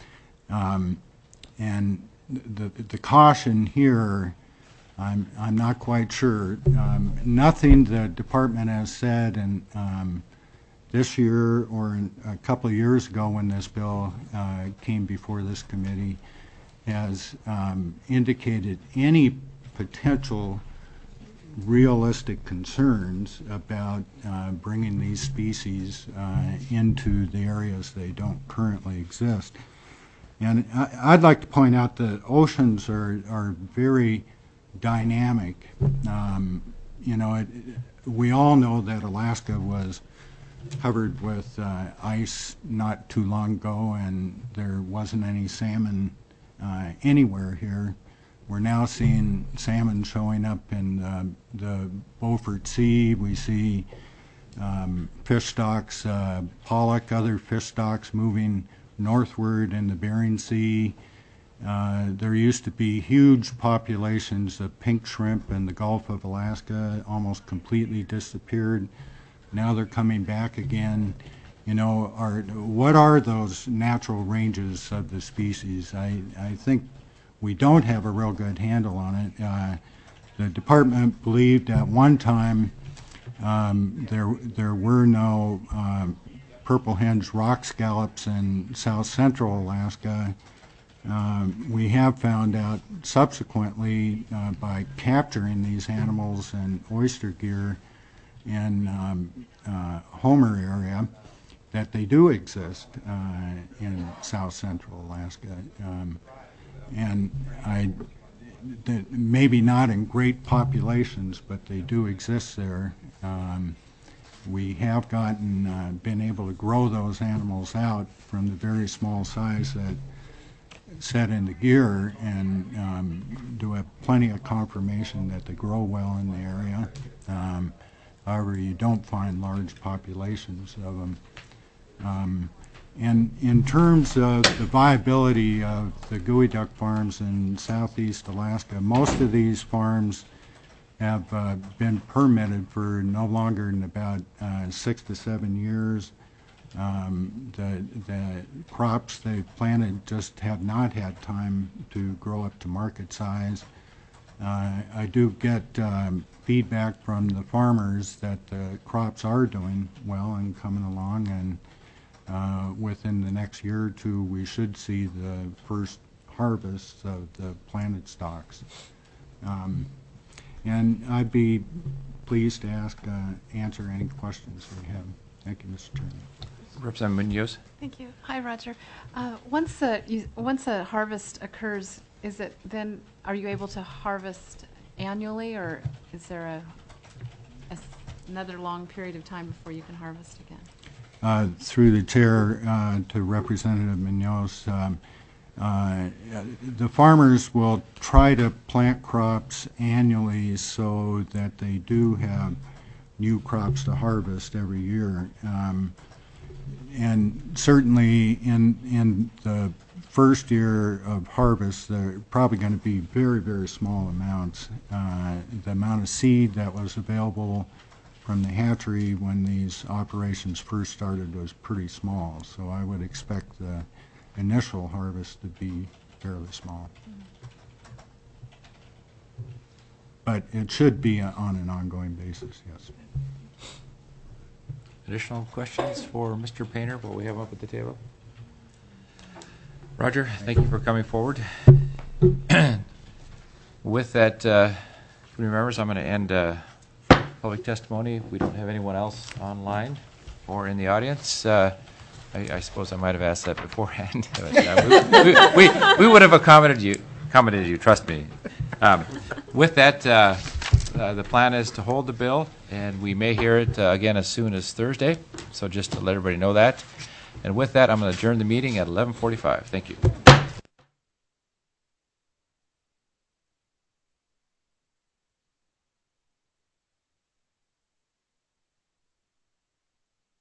Um, and the, the caution here, I'm, I'm not quite sure. Um, nothing the department has said, and um, this year or in, a couple of years ago when this bill uh, came before this committee, has um, indicated any potential realistic concerns about uh, bringing these species uh, into the areas they don't currently exist. And I, I'd like to point out that oceans are, are very dynamic. Um, you know, it, we all know that Alaska was covered with uh, ice not too long ago, and there wasn't any salmon uh, anywhere here. We're now seeing salmon showing up in uh, the Beaufort Sea. We see um, fish stocks, uh, pollock, other fish stocks moving northward in the Bering Sea. Uh, there used to be huge populations of pink shrimp in the Gulf of Alaska, almost completely disappeared. Now they're coming back again. You know, are, what are those natural ranges of the species? I, I think we don't have a real good handle on it. Uh, the department believed at one time um, there, there were no um, purple hinge rock scallops in south central Alaska. Um, we have found out subsequently uh, by capturing these animals in oyster gear in um, uh, Homer area that they do exist uh, in south central Alaska. Um, and I, that maybe not in great populations, but they do exist there. Um, We have gotten, uh, been able to grow those animals out from the very small size that set into gear, and um, do have plenty of confirmation that they grow well in the area. Um, however, you don't find large populations of them. Um, and in terms of the viability of the geoduck farms in southeast Alaska, most of these farms have uh, been permitted for no longer than about uh, six to seven years. Um, the, the crops they've planted just have not had time to grow up to market size. Uh, I do get um, feedback from the farmers that the crops are doing well and coming along, and uh, within the next year or two we should see the first harvests of the planted stocks. Um, and I'd be pleased to ask, uh, answer any questions we have. Thank you, Mister Chairman. Representative Munoz. Thank you. Hi, Roger. Uh, Once a, you- once a harvest occurs, is it then, are you able to harvest annually, or is there a, a s- another long period of time before you can harvest again? Uh, through the chair uh, to Representative Munoz, um, uh, the farmers will try to plant crops annually so that they do have new crops to harvest every year. Um, and certainly in in the first year of harvest, they're probably going to be very, very small amounts. Uh, the amount of seed that was available from the hatchery when these operations first started was pretty small, so I would expect the initial harvest to be fairly small. But it should be on an ongoing basis, yes. Additional questions for Mister Painter, what we have up at the table? Roger, thank you for coming forward. With that, uh, committee members, I'm going to end uh, public testimony. We don't have anyone else online or in the audience. Uh, I, I suppose I might have asked that beforehand. But, uh, we, we, we would have accommodated you, accommodated you, trust me. Um, with that, uh, uh, the plan is to hold the bill, and we may hear it uh, again as soon as Thursday, so just to let everybody know that. And with that, I'm going to adjourn the meeting at eleven forty-five. Thank you.